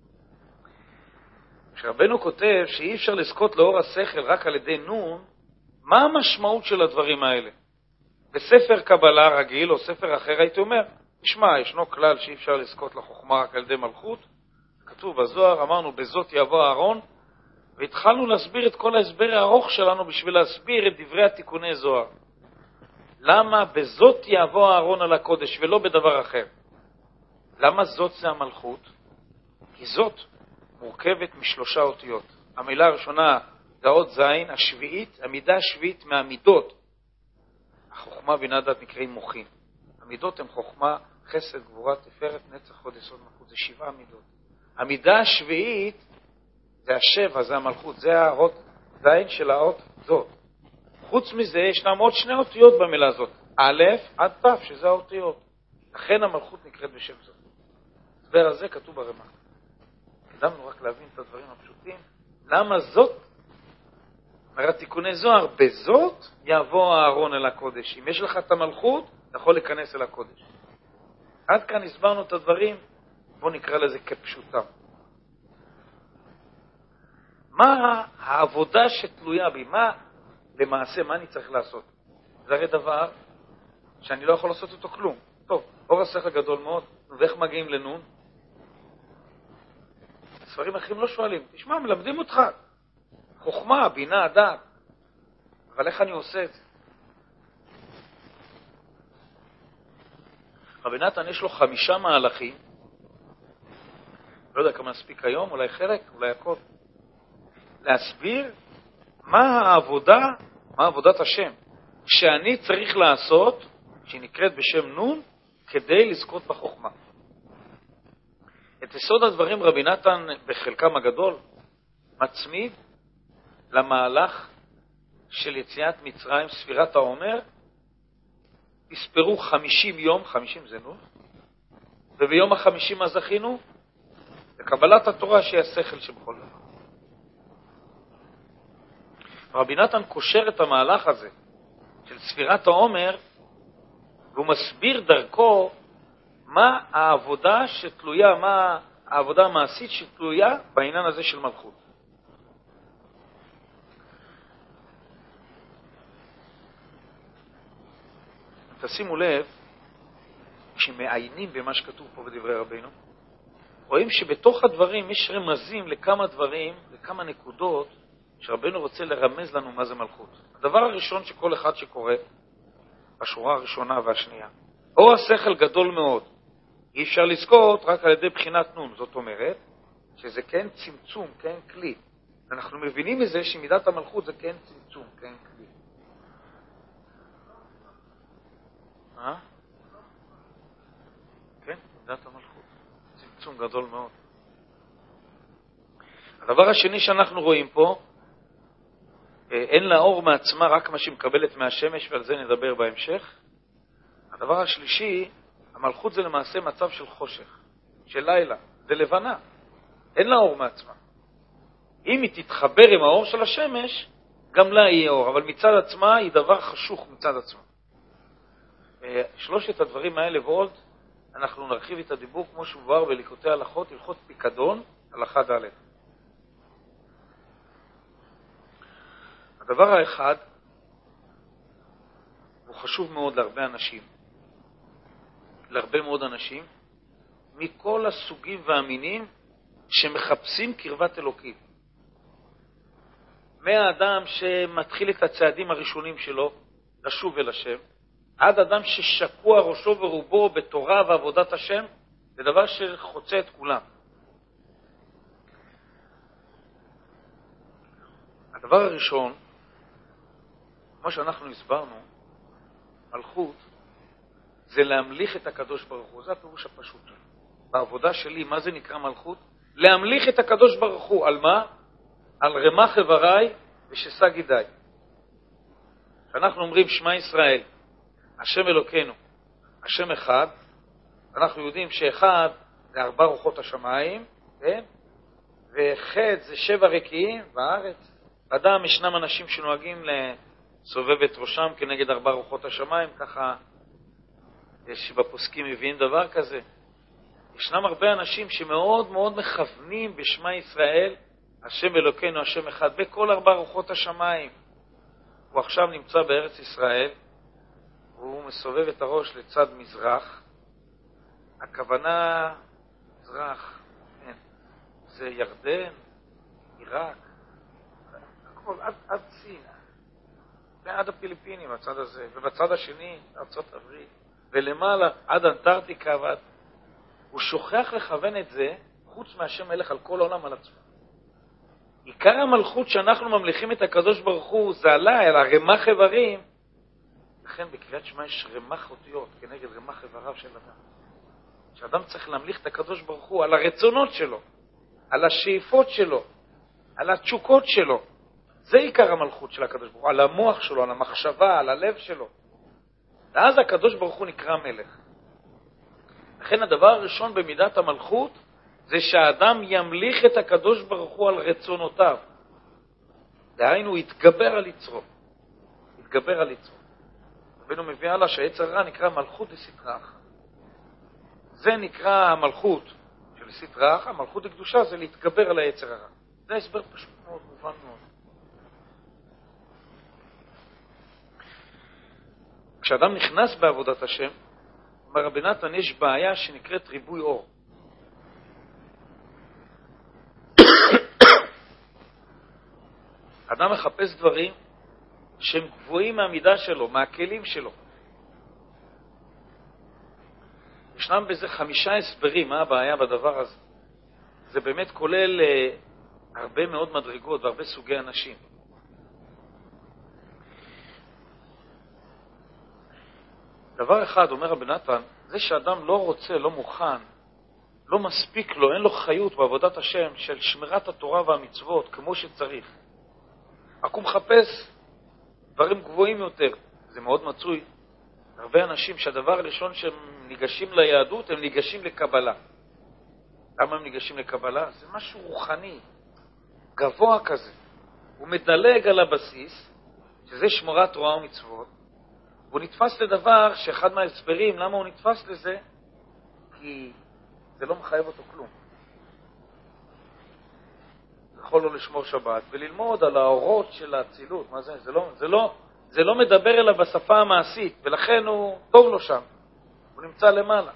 כשרבנו כותב שאי אפשר לזכות לאור השכל רק על ידי נון, מה המשמעות של הדברים האלה? בספר קבלה רגיל או ספר אחר הייתי אומר, תשמע, ישנו כלל שאי אפשר לזכות לחוכמה רק על ידי מלכות, כתוב בזוהר, אמרנו בזאת יבוא הארון, והתחלנו להסביר את כל ההסבר הארוך שלנו בשביל להסביר את דברי התיקוני זוהר. למה בזאת יבוא הארון על הקודש ולא בדבר אחר? למה זאת זה המלכות? כי זאת מורכבת משלושה אותיות. המילה הראשונה זה אות זין, השביעית, המידה השביעית מהמידות. החוכמה בינה דת נקראים מוחין. המידות הן חוכמה, חסד, גבורה, תפארת, נצח, חוד, יסוד, מלכות. זה שבעה מידות. המידה השביעית זה השבע, זה המלכות. זה האות זין של האות זאת. חוץ מזה ישנם עוד שני אותיות במילה הזאת. א' עד ת', שזה האותיות. לכן המלכות נקראת בשם זאת. הסבר הזה כתוב ברמ"ח. קדמנו רק להבין את הדברים הפשוטים. למה זאת? אומרת תיקוני זוהר, בזאת יבוא הארון אל הקודש. אם יש לך את המלכות, אתה יכול להיכנס אל הקודש. עד כאן הסברנו את הדברים, בוא נקרא לזה כפשוטם. מה העבודה שתלויה בי? מה למעשה, מה אני צריך לעשות? זה הרי דבר שאני לא יכול לעשות אותו כלום. טוב, אור השכל גדול מאוד, ואיך מגיעים לנון? ספרים אחרים לא שואלים, תשמע, מלמדים אותך. חוכמה, בינה, דעת. אבל איך אני עושה את זה? רבי נתן יש לו חמישה מהלכים, לא יודע כמה נספיק היום, אולי חלק, אולי הכל. להסביר מה העבודה, מה עבודת השם, שאני צריך לעשות, שהיא נקראת בשם נון, כדי לזכות בחוכמה. את יסוד הדברים רבי נתן בחלקם הגדול מצמיד למהלך של יציאת מצרים, ספירת העומר, הספרו חמישים יום, חמישים זה נון, וביום החמישים מה זכינו? לקבלת התורה שהיא השכל שבכל דבר. רבי נתן קושר את המהלך הזה של ספירת העומר, והוא מסביר דרכו מה העבודה שתלויה, מה העבודה המעשית שתלויה בעניין הזה של מלכות. תשימו לב, כשמעיינים במה שכתוב פה בדברי רבינו, רואים שבתוך הדברים יש רמזים לכמה דברים, לכמה נקודות, שרבנו רוצה לרמז לנו מה זה מלכות. הדבר הראשון שכל אחד שקורא, בשורה הראשונה והשנייה, אור השכל גדול מאוד. אי אפשר לזכות רק על ידי בחינת נון. זאת אומרת, שזה כן צמצום, כן כלי. אנחנו מבינים מזה שמידת המלכות זה כן צמצום, כן כלי. אה? כן, מידת המלכות. צמצום גדול מאוד. הדבר השני שאנחנו רואים פה, אין לה אור מעצמה, רק מה שמקבלת מהשמש, ועל זה נדבר בהמשך. הדבר השלישי, המלכות זה למעשה מצב של חושך, של לילה, זה לבנה. אין לה אור מעצמה. אם היא תתחבר עם האור של השמש, גם לה יהיה אור, אבל מצד עצמה היא דבר חשוך מצד עצמה. שלושת הדברים האלה ועוד, אנחנו נרחיב את הדיבור כמו שבוער בליקוטי הלכות, הלכות פיקדון, הלכה ד'. הדבר האחד, הוא חשוב מאוד להרבה אנשים, להרבה מאוד אנשים, מכל הסוגים והמינים שמחפשים קרבת אלוקים. מהאדם שמתחיל את הצעדים הראשונים שלו, לשוב אל השם, עד אדם ששקוע ראשו ורובו בתורה ועבודת השם, זה דבר שחוצה את כולם. הדבר הראשון, כמו שאנחנו הסברנו, מלכות, זה להמליך את הקדוש ברוך הוא. זה הפירוש הפשוט. בעבודה שלי, מה זה נקרא מלכות? להמליך את הקדוש ברוך הוא. על מה? על רמ"ח איבריי ושס"ה גידיי. אנחנו אומרים שמע ישראל, השם אלוקינו, השם אחד, אנחנו יודעים שאחד זה ארבע רוחות השמיים, כן? ואחד זה שבע רקיעים בארץ. אדם, ישנם אנשים שנוהגים לסובב את ראשם כנגד ארבע רוחות השמיים, ככה יש בפוסקים מביאים דבר כזה. ישנם הרבה אנשים שמאוד מאוד מכוונים בשמע ישראל, השם אלוקינו, השם אחד, בכל ארבע רוחות השמיים. הוא עכשיו נמצא בארץ ישראל, והוא מסובב את הראש לצד מזרח. הכוונה מזרח, כן, זה ירדן, עיראק, הכל, עד, עד סין, ועד הפיליפינים, הצד הזה, ובצד השני, ארצות הברית, ולמעלה, עד אנטארקטיקה, ועד... הוא שוכח לכוון את זה, חוץ מהשם מלך על כל העולם על עצמו. עיקר המלכות שאנחנו ממליכים את הקדוש ברוך הוא, זה עליי, על הרמ"ח איברים, לכן בקריאת שמע יש רמ"ח אותיות, כנגד רמ"ח איבריו של אדם. שאדם צריך להמליך את הקדוש ברוך הוא על הרצונות שלו, על השאיפות שלו, על התשוקות שלו. זה עיקר המלכות של הקדוש ברוך הוא, על המוח שלו, על המחשבה, על הלב שלו. ואז הקדוש ברוך הוא נקרא מלך. לכן הדבר הראשון במידת המלכות, זה שהאדם ימליך את הקדוש ברוך הוא על רצונותיו. דהיינו, הוא יתגבר על יצרו. יתגבר על יצרו. רבינו מביא הלאה שהיצר הרע נקרא מלכות דסטרא אחרא. זה נקרא המלכות של סטרא אחרא. המלכות הקדושה זה להתגבר על היצר הרע. זה הסבר פשוט מאוד, מובן מאוד. כשאדם נכנס בעבודת השם, אומר רבי נתן, יש בעיה שנקראת ריבוי אור. אדם מחפש דברים שהם גבוהים מהמידה שלו, מהכלים שלו. ישנם בזה חמישה הסברים, מה הבעיה בדבר הזה? זה באמת כולל אה, הרבה מאוד מדרגות והרבה סוגי אנשים. דבר אחד, אומר רבי נתן, זה שאדם לא רוצה, לא מוכן, לא מספיק לו, אין לו חיות בעבודת השם של שמירת התורה והמצוות כמו שצריך. רק הוא מחפש דברים גבוהים יותר. זה מאוד מצוי. הרבה אנשים שהדבר הראשון שהם ניגשים ליהדות, הם ניגשים לקבלה. למה הם ניגשים לקבלה? זה משהו רוחני, גבוה כזה. הוא מדלג על הבסיס, שזה שמורת תורה ומצוות, והוא נתפס לדבר שאחד מההסברים, למה הוא נתפס לזה? כי זה לא מחייב אותו כלום. יכול לו לשמור שבת וללמוד על האורות של האצילות. מה זה? זה לא, זה לא, זה לא מדבר אליו בשפה המעשית, ולכן הוא טוב לו שם. הוא נמצא למעלה.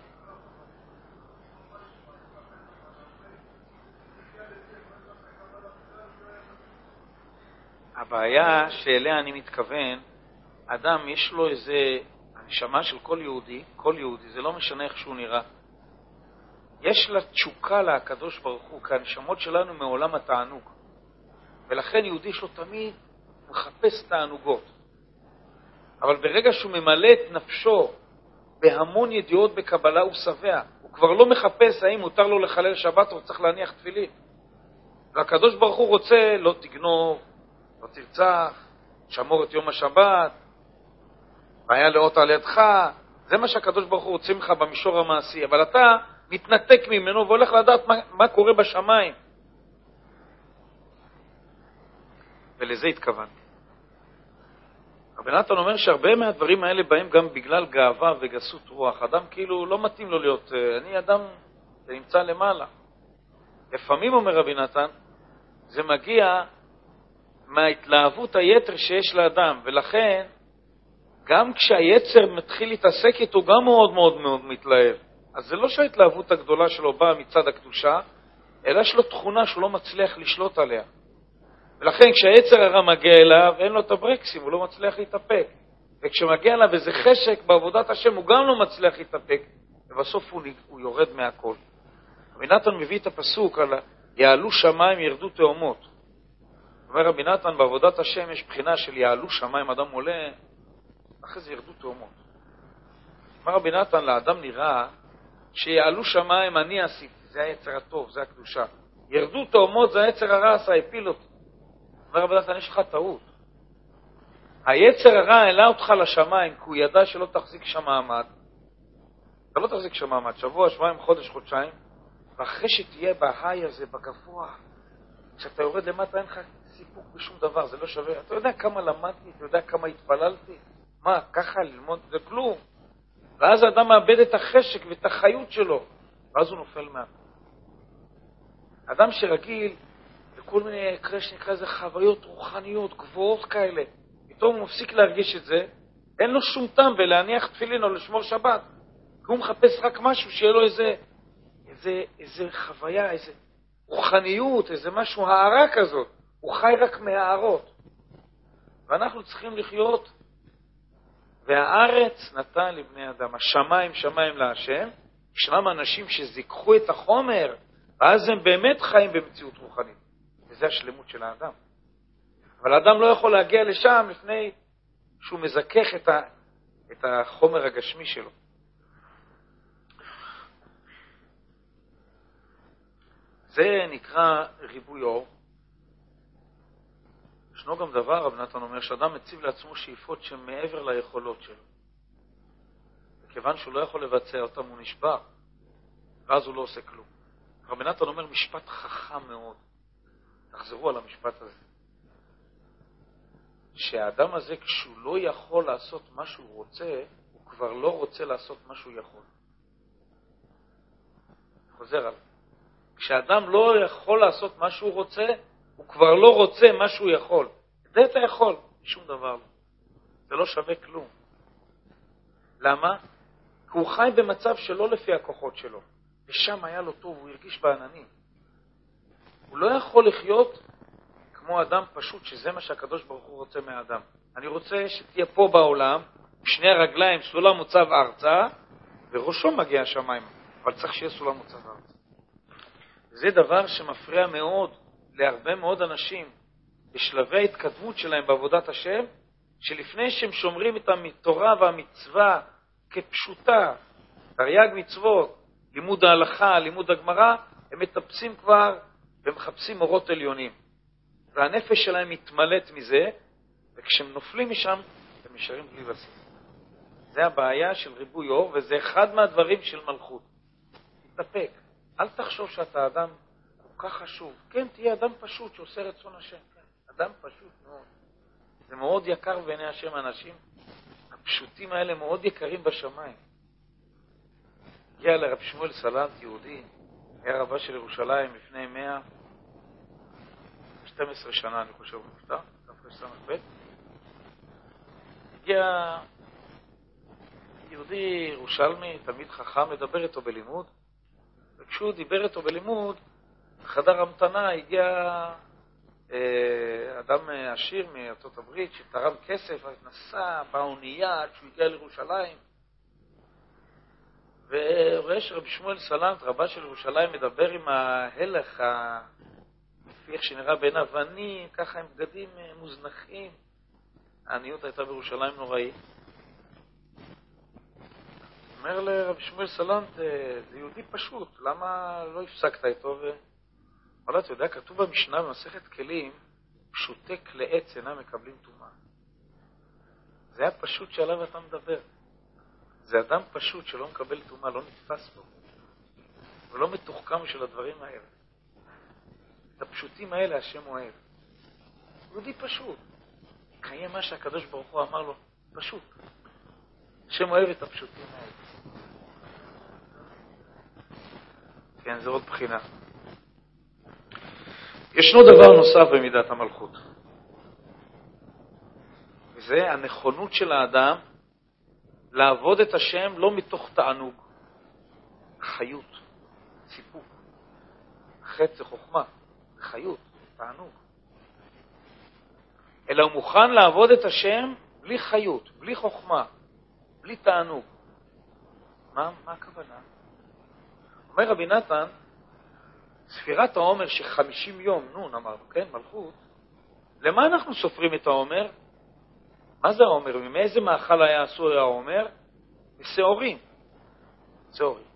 הבעיה שאליה אני מתכוון, אדם יש לו איזה הנשמה של כל יהודי, כל יהודי, זה לא משנה איך שהוא נראה. יש לה תשוקה לקדוש ברוך הוא, כי הנשמות שלנו מעולם התענוג. ולכן יהודי שלו תמיד מחפש תענוגות. אבל ברגע שהוא ממלא את נפשו בהמון ידיעות בקבלה הוא שבע. הוא כבר לא מחפש האם מותר לו לחלל שבת או צריך להניח תפילין. והקדוש ברוך הוא רוצה לא תגנוב, לא תרצח, שמור את יום השבת, והיה לאות על ידך. זה מה שהקדוש ברוך הוא רוצה ממך במישור המעשי. אבל אתה מתנתק ממנו והולך לדעת מה, מה קורה בשמיים. ולזה התכוונתי. רבי נתן אומר שהרבה מהדברים האלה באים גם בגלל גאווה וגסות רוח. אדם כאילו לא מתאים לו להיות, אני אדם שנמצא למעלה. לפעמים, אומר רבי נתן, זה מגיע מההתלהבות היתר שיש לאדם, ולכן גם כשהיצר מתחיל להתעסק איתו גם מאוד מאוד מאוד מתלהב. אז זה לא שההתלהבות הגדולה שלו באה מצד הקדושה, אלא יש לו תכונה שהוא לא מצליח לשלוט עליה. ולכן כשהיצר הרע מגיע אליו, אין לו את הברקסים, הוא לא מצליח להתאפק. וכשמגיע אליו איזה חשק בעבודת השם, הוא גם לא מצליח להתאפק. ובסוף הוא, הוא יורד מהכל. רבי נתן מביא את הפסוק על יעלו שמיים ירדו תאומות. אומר רבי נתן, בעבודת השם יש בחינה של יעלו שמיים, אדם עולה, אחרי זה ירדו תאומות. אומר רבי נתן, לאדם נראה שיעלו שמיים אני עשיתי, זה היצר הטוב, זה הקדושה. ירדו תאומות, זה היצר הרע עשה, הפיל אותי. אומר רבי נתן, יש לך טעות. היצר הרע העלה אותך לשמיים, כי הוא ידע שלא תחזיק שם מעמד. אתה לא תחזיק שם מעמד, שבוע, שבועיים, חודש, חודשיים, ואחרי שתהיה בהיי הזה, בגבוה, כשאתה יורד למטה, אין לך סיפוק בשום דבר, זה לא שווה. אתה יודע כמה למדתי, אתה יודע כמה התפללתי? מה, ככה ללמוד? זה כלום. ואז האדם מאבד את החשק ואת החיות שלו, ואז הוא נופל מהכל. אדם שרגיל לכל מיני, שנקרא איזה חוויות רוחניות, גבוהות כאלה, פתאום הוא מפסיק להרגיש את זה, אין לו שום טעם בלהניח תפילין או לשמור שבת, כי הוא מחפש רק משהו שיהיה לו איזה, איזה, איזה חוויה, איזה רוחניות, איזה משהו, הערה כזאת. הוא חי רק מהערות. ואנחנו צריכים לחיות, והארץ נתן לבני אדם, השמיים שמיים להשם, ישנם אנשים שזיקחו את החומר, ואז הם באמת חיים במציאות רוחנית. וזה השלמות של האדם. אבל האדם לא יכול להגיע לשם לפני שהוא מזכך את, ה, את החומר הגשמי שלו. זה נקרא ריבוי אור. ישנו גם דבר, רב נתן אומר, שאדם מציב לעצמו שאיפות שמעבר ליכולות שלו. וכיוון שהוא לא יכול לבצע אותם, הוא נשבר, ואז הוא לא עושה כלום. רב נתן אומר משפט חכם מאוד. תחזרו על המשפט הזה. שהאדם הזה, כשהוא לא יכול לעשות מה שהוא רוצה, הוא כבר לא רוצה לעשות מה שהוא יכול. חוזר עליו. כשאדם לא יכול לעשות מה שהוא רוצה, הוא כבר לא רוצה מה שהוא יכול. זה אתה יכול, שום דבר. זה לא שווה כלום. למה? כי הוא חי במצב שלא לפי הכוחות שלו. ושם היה לו טוב, הוא הרגיש בעננים. הוא לא יכול לחיות כמו אדם פשוט, שזה מה שהקדוש ברוך הוא רוצה מהאדם. אני רוצה שתהיה פה בעולם, שני הרגליים, סולם מוצב ארצה, וראשו מגיע השמיים. אבל צריך שיהיה סולם מוצב ארצה. זה דבר שמפריע מאוד להרבה מאוד אנשים בשלבי ההתקדמות שלהם בעבודת השם, שלפני שהם שומרים את התורה והמצווה כפשוטה, תרי"ג מצוות, לימוד ההלכה, לימוד הגמרא, הם מטפסים כבר ומחפשים אורות עליונים. והנפש שלהם מתמלאת מזה, וכשהם נופלים משם, הם נשארים בלי בסיס. זה הבעיה של ריבוי אור, וזה אחד מהדברים של מלכות. תתאפק. אל תחשוב שאתה אדם כל כך חשוב. כן, תהיה אדם פשוט שעושה רצון השם. כן, אדם פשוט מאוד. זה מאוד יקר בעיני השם. האנשים הפשוטים האלה מאוד יקרים בשמיים. הגיע לרב שמואל סלנט, יהודי, היה רבה של ירושלים לפני מאה ושתים עשרה שנה, אני חושב, הוא נפטר, תרס"ב. הגיע יהודי ירושלמי, תמיד חכם, מדבר איתו בלימוד. וכשהוא דיבר איתו בלימוד, בחדר המתנה הגיע אה, אדם עשיר מארצות הברית שתרם כסף, נסע באונייה עד שהוא הגיע לירושלים. ורואה שרבי שמואל סלנט, רבה של ירושלים, מדבר עם ההלך, לפי איך שנראה בעיניו, ואני ככה עם בגדים מוזנחים. העניות הייתה בירושלים נוראי. אומר לרבי שמואל סלנט, זה יהודי פשוט, למה לא הפסקת איתו? אבל אתה יודע, כתוב במשנה במסכת כלים, פשוטי כלי עץ אינם מקבלים טומאה. זה היה פשוט שעליו אתה מדבר. זה אדם פשוט שלא מקבל טומאה, לא נתפס בו. ולא מתוחכם של הדברים האלה. את הפשוטים האלה השם אוהב. יהודי פשוט. קיים מה שהקדוש ברוך הוא אמר לו, פשוט. השם אוהב את הפשוטים האלה. כן, זה עוד בחינה. ישנו דבר נוסף במידת המלכות. וזה הנכונות של האדם לעבוד את השם לא מתוך תענוג. חיות, סיפוק. חטא זה חוכמה, חיות, תענוג. אלא הוא מוכן לעבוד את השם בלי חיות, בלי חוכמה, בלי תענוג. מה, מה הכוונה? אומר רבי נתן, ספירת העומר שחמישים יום, נון אמרנו, כן, מלכות, למה אנחנו סופרים את העומר? מה זה העומר? מאיזה מאכל היה אסור העומר? בשעורים. שעורים.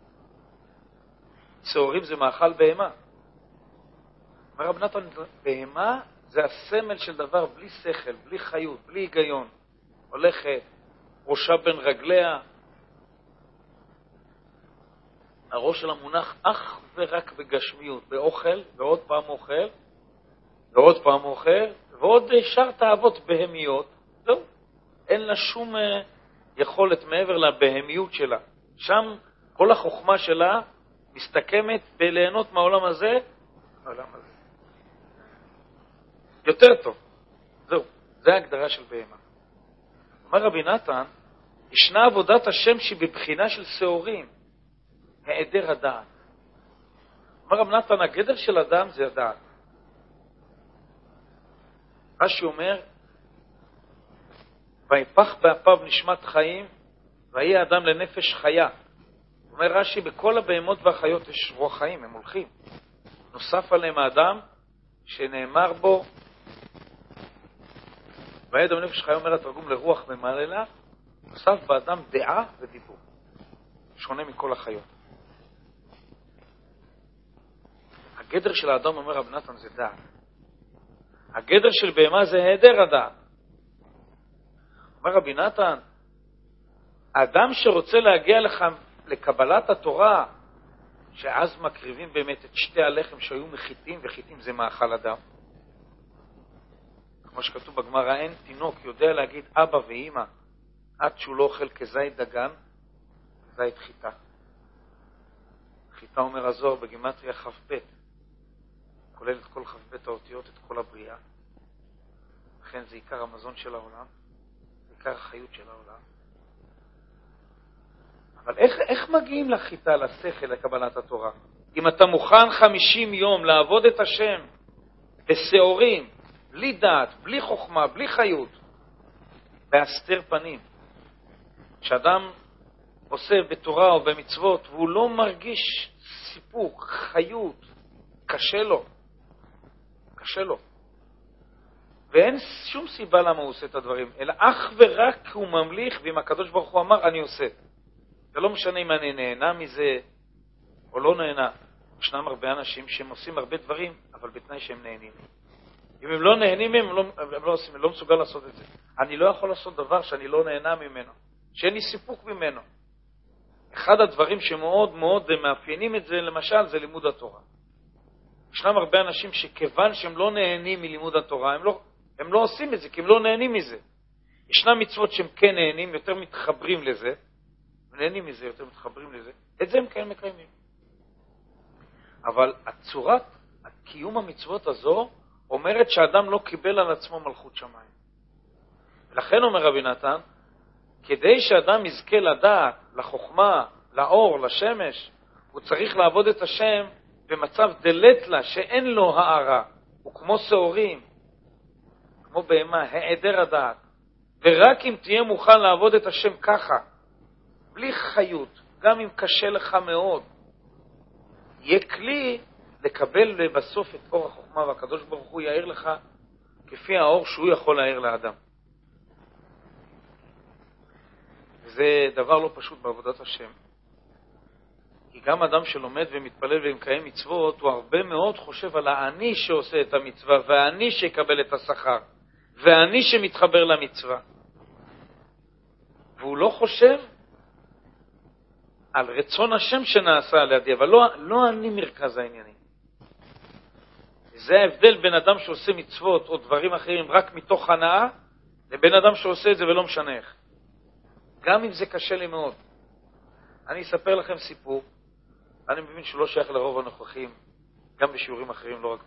שעורים זה מאכל בהמה. אומר רבי נתן, בהמה זה הסמל של דבר בלי שכל, בלי חיות, בלי היגיון. הולכת, ראשה בין רגליה, הראש שלה מונח אך ורק בגשמיות, באוכל, ועוד פעם אוכל, ועוד פעם אוכל, ועוד שאר תאוות בהמיות. לא, אין לה שום יכולת מעבר לבהמיות שלה. שם כל החוכמה שלה מסתכמת בליהנות מהעולם הזה, מהעולם הזה. יותר טוב. זהו, זה ההגדרה של בהמה. אומר רבי נתן, ישנה עבודת השם שהיא בבחינה של שעורים, העדר הדעת. אומר רבי נתן, הגדר של אדם זה הדעת. רש"י אומר, ויפח באפיו נשמת חיים, ויהי האדם לנפש חיה. אומר רש"י, בכל הבהמות והחיות יש רוח חיים, הם הולכים. נוסף עליהם האדם, שנאמר בו, ויהי האדם לנפש חיה, אומר התרגום לרוח ממללה, נוסף באדם דעה ודיבור. שונה מכל החיות. הגדר של האדם, אומר רבי נתן, זה דעת. הגדר של בהמה זה היעדר הדעת. אומר רבי נתן, האדם שרוצה להגיע לך לקבלת התורה, שאז מקריבים באמת את שתי הלחם שהיו מחיתים, וחיתים זה מאכל אדם. כמו שכתוב בגמרא, אין תינוק יודע להגיד אבא ואמא, עד שהוא לא אוכל כזית דגן, זית חיטה. חיטה אומר הזוהר בגימטריה ח"ב, כולל את כל ח"ב האותיות, את כל הבריאה. לכן זה עיקר המזון של העולם, זה עיקר החיות של העולם. אבל איך, איך מגיעים לחיטה, לשכל, לקבלת התורה? אם אתה מוכן חמישים יום לעבוד את השם בשעורים, בלי דעת, בלי חוכמה, בלי חיות, בהסתר פנים. כשאדם עושה בתורה או במצוות והוא לא מרגיש סיפוק, חיות, קשה לו. קשה לו. ואין שום סיבה למה הוא עושה את הדברים, אלא אך ורק הוא ממליך, ואם הקדוש ברוך הוא אמר, אני עושה. זה לא משנה אם אני נהנה מזה או לא נהנה. ישנם הרבה אנשים שהם עושים הרבה דברים, אבל בתנאי שהם נהנים. אם הם לא נהנים מהם, הם לא, הם לא עושים, הם לא מסוגל לעשות את זה. אני לא יכול לעשות דבר שאני לא נהנה ממנו, שאין לי סיפוק ממנו. אחד הדברים שמאוד מאוד מאפיינים את זה, למשל, זה לימוד התורה. ישנם הרבה אנשים שכיוון שהם לא נהנים מלימוד התורה, הם לא, הם לא עושים את זה, כי הם לא נהנים מזה. ישנם מצוות שהם כן נהנים, יותר מתחברים לזה, נהנים מזה, יותר מתחברים לזה, את זה הם כן מקיימים. אבל הצורת, הקיום המצוות הזו, אומרת שהאדם לא קיבל על עצמו מלכות שמיים. ולכן אומר רבי נתן, כדי שאדם יזכה לדעת, לחוכמה, לאור, לשמש, הוא צריך לעבוד את השם במצב דלת לה, שאין לו הערה. הוא כמו שעורים, כמו בהמה, העדר הדעת. ורק אם תהיה מוכן לעבוד את השם ככה, בלי חיות, גם אם קשה לך מאוד, יהיה כלי לקבל בסוף את אור החוכמה, והקדוש ברוך הוא יאיר לך כפי האור שהוא יכול להאיר לאדם. זה דבר לא פשוט בעבודת השם. כי גם אדם שלומד ומתפלל ומקיים מצוות, הוא הרבה מאוד חושב על האני שעושה את המצווה, והאני שיקבל את השכר, והאני שמתחבר למצווה. והוא לא חושב על רצון השם שנעשה על ידי, אבל לא, לא אני מרכז העניינים. זה ההבדל בין אדם שעושה מצוות או דברים אחרים רק מתוך הנאה, לבין אדם שעושה את זה ולא משנה איך. גם אם זה קשה לי מאוד. אני אספר לכם סיפור, אני מבין שהוא לא שייך לרוב הנוכחים, גם בשיעורים אחרים, לא רק.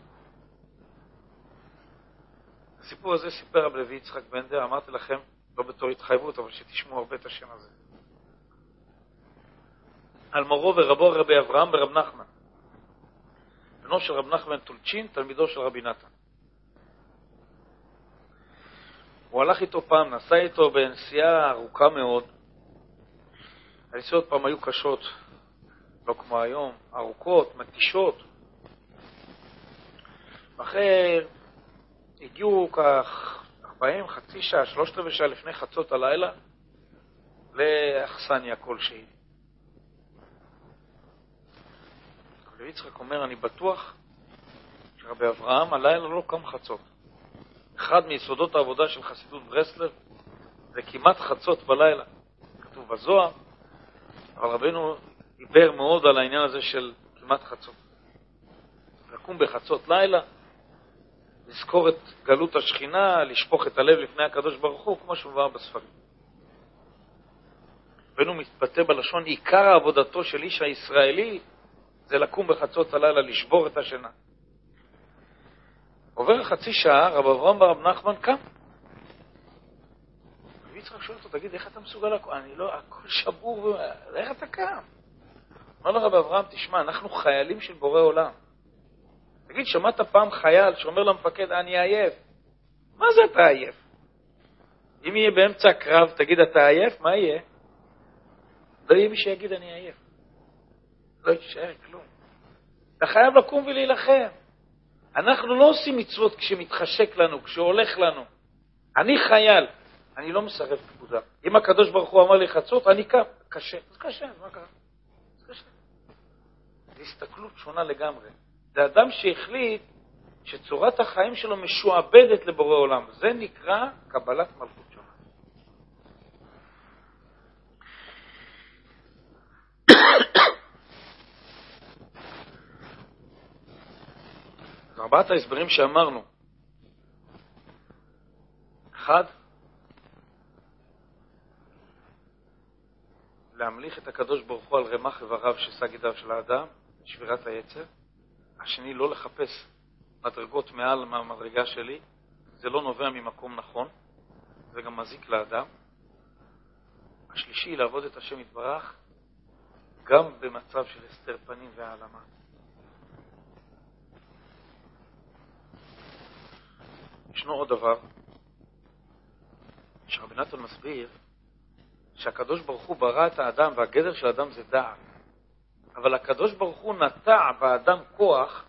הסיפור הזה סיפר רב לוי יצחק בנדר, אמרתי לכם, לא בתור התחייבות, אבל שתשמעו הרבה את השם הזה. על מורו ורבו רבי אברהם ברב נחמן, בנו של רב נחמן טולצ'ין, תלמידו של רבי נתן. הוא הלך איתו פעם, נסע איתו בנסיעה ארוכה מאוד. הנסיעות פעם היו קשות, לא כמו היום, ארוכות, מתישות. אחרי הגיעו כך ארבעים, חצי שעה, שלושת רבעי שעה לפני חצות הלילה, לאכסניה כלשהי. רבי יצחק אומר, אני בטוח שרבי אברהם הלילה לא קם חצות. אחד מיסודות העבודה של חסידות ברסלב זה כמעט חצות בלילה. כתוב בזוהר, אבל רבינו דיבר מאוד על העניין הזה של כמעט חצות. לקום בחצות לילה, לזכור את גלות השכינה, לשפוך את הלב לפני הקדוש ברוך הוא, כמו שמובא בספרים. רבינו מתבטא בלשון, עיקר עבודתו של איש הישראלי זה לקום בחצות הלילה, לשבור את השינה. עובר חצי שעה, רב אברהם ברב נחמן קם. רבי יצחק שואל אותו, תגיד, איך אתה מסוגל לקום? אני לא, הכל שבור, איך אתה קם? אומר לו רב אברהם, תשמע, אנחנו חיילים של בורא עולם. תגיד, שמעת פעם חייל שאומר למפקד, אני עייף? מה זה אתה עייף? אם יהיה באמצע הקרב, תגיד, אתה עייף? מה יהיה? לא יהיה מי שיגיד, אני עייף. לא יישאר כלום. אתה חייב לקום ולהילחם. אנחנו לא עושים מצוות כשמתחשק לנו, כשהולך לנו. אני חייל, אני לא מסרב פקודה. אם הקדוש ברוך הוא אמר לי חצות, אני קם. קשה. זה קשה, מה קרה? זה קשה. זו הסתכלות שונה לגמרי. זה אדם שהחליט שצורת החיים שלו משועבדת לבורא עולם. זה נקרא קבלת מלכות שונה. ארבעת ההסברים שאמרנו. אחד, להמליך את הקדוש ברוך הוא על רמ"ח איבריו ששג ידיו של האדם, שבירת היצר. השני, לא לחפש מדרגות מעל מהמדרגה שלי, זה לא נובע ממקום נכון, זה גם מזיק לאדם. השלישי, לעבוד את השם יתברך, גם במצב של הסתר פנים והעלמה. ישנו עוד דבר, שרבי נתן מסביר, שהקדוש ברוך הוא ברא את האדם, והגדר של האדם זה דעת. אבל הקדוש ברוך הוא נטע באדם כוח,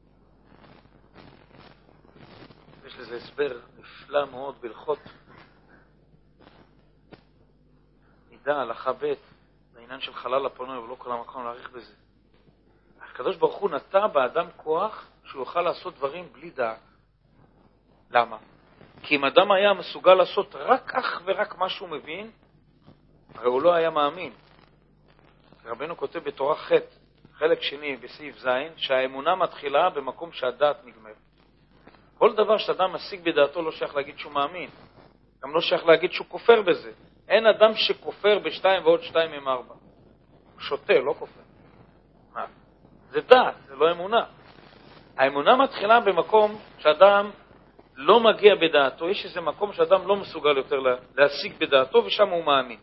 יש לזה הסבר נפלא מאוד בהלכות נידה, הלכה ב' בעניין של חלל הפנוי, ולא כל המקום להאריך בזה. הקדוש ברוך הוא נטע באדם כוח שהוא יוכל לעשות דברים בלי דעת. למה? כי אם אדם היה מסוגל לעשות רק אך ורק מה שהוא מבין, הרי הוא לא היה מאמין. רבנו כותב בתורה ח' חלק שני בסעיף ז', שהאמונה מתחילה במקום שהדעת נגמר. כל דבר שאדם משיג בדעתו לא שייך להגיד שהוא מאמין. גם לא שייך להגיד שהוא כופר בזה. אין אדם שכופר בשתיים ועוד שתיים עם ארבע. הוא שותה, לא כופר. מה? זה דעת, זה לא אמונה. האמונה מתחילה במקום שאדם לא מגיע בדעתו. יש איזה מקום שאדם לא מסוגל יותר להשיג בדעתו, ושם הוא מאמין.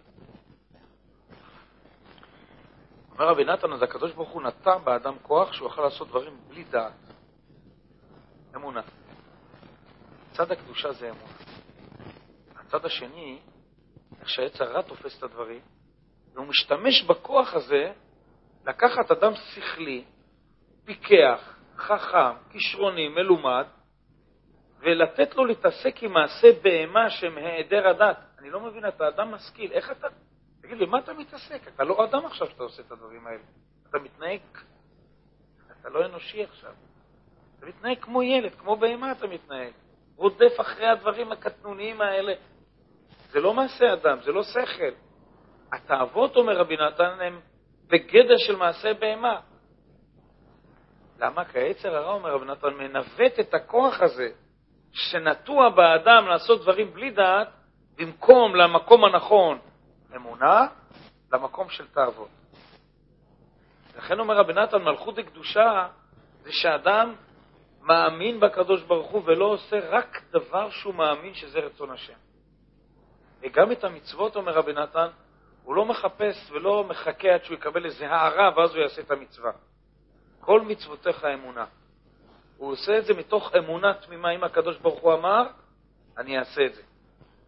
אומר רבי נתן, אז הקדוש ברוך הוא נטע באדם כוח שהוא יכול לעשות דברים בלי דעת. אמונה. צד הקדושה זה אמונה. הצד השני, איך שהיצר הרע תופס את הדברים, והוא משתמש בכוח הזה לקחת אדם שכלי, פיקח, חכם, כישרוני, מלומד, ולתת לו להתעסק עם מעשה בהמה שהם היעדר הדת. אני לא מבין, אתה אדם משכיל, איך אתה... תגיד לי, מה אתה מתעסק? אתה לא אדם עכשיו שאתה עושה את הדברים האלה. אתה מתנהג, אתה לא אנושי עכשיו. אתה מתנהג כמו ילד, כמו בהמה אתה מתנהג. רודף אחרי הדברים הקטנוניים האלה. זה לא מעשה אדם, זה לא שכל. התאוות, אומר רבי נתן, הם בגדר של מעשה בהמה. למה? כי היצר הרע, אומר רבי נתן, מנווט את הכוח הזה, שנטוע באדם לעשות דברים בלי דעת, במקום למקום הנכון, אמונה, למקום של תאוות. לכן אומר רבי נתן, מלכות הקדושה זה שאדם מאמין בקדוש ברוך הוא ולא עושה רק דבר שהוא מאמין שזה רצון השם. וגם את המצוות, אומר רבי נתן, הוא לא מחפש ולא מחכה עד שהוא יקבל איזה הערה ואז הוא יעשה את המצווה. כל מצוותיך אמונה. הוא עושה את זה מתוך אמונה תמימה. אם הקדוש ברוך הוא אמר, אני אעשה את זה.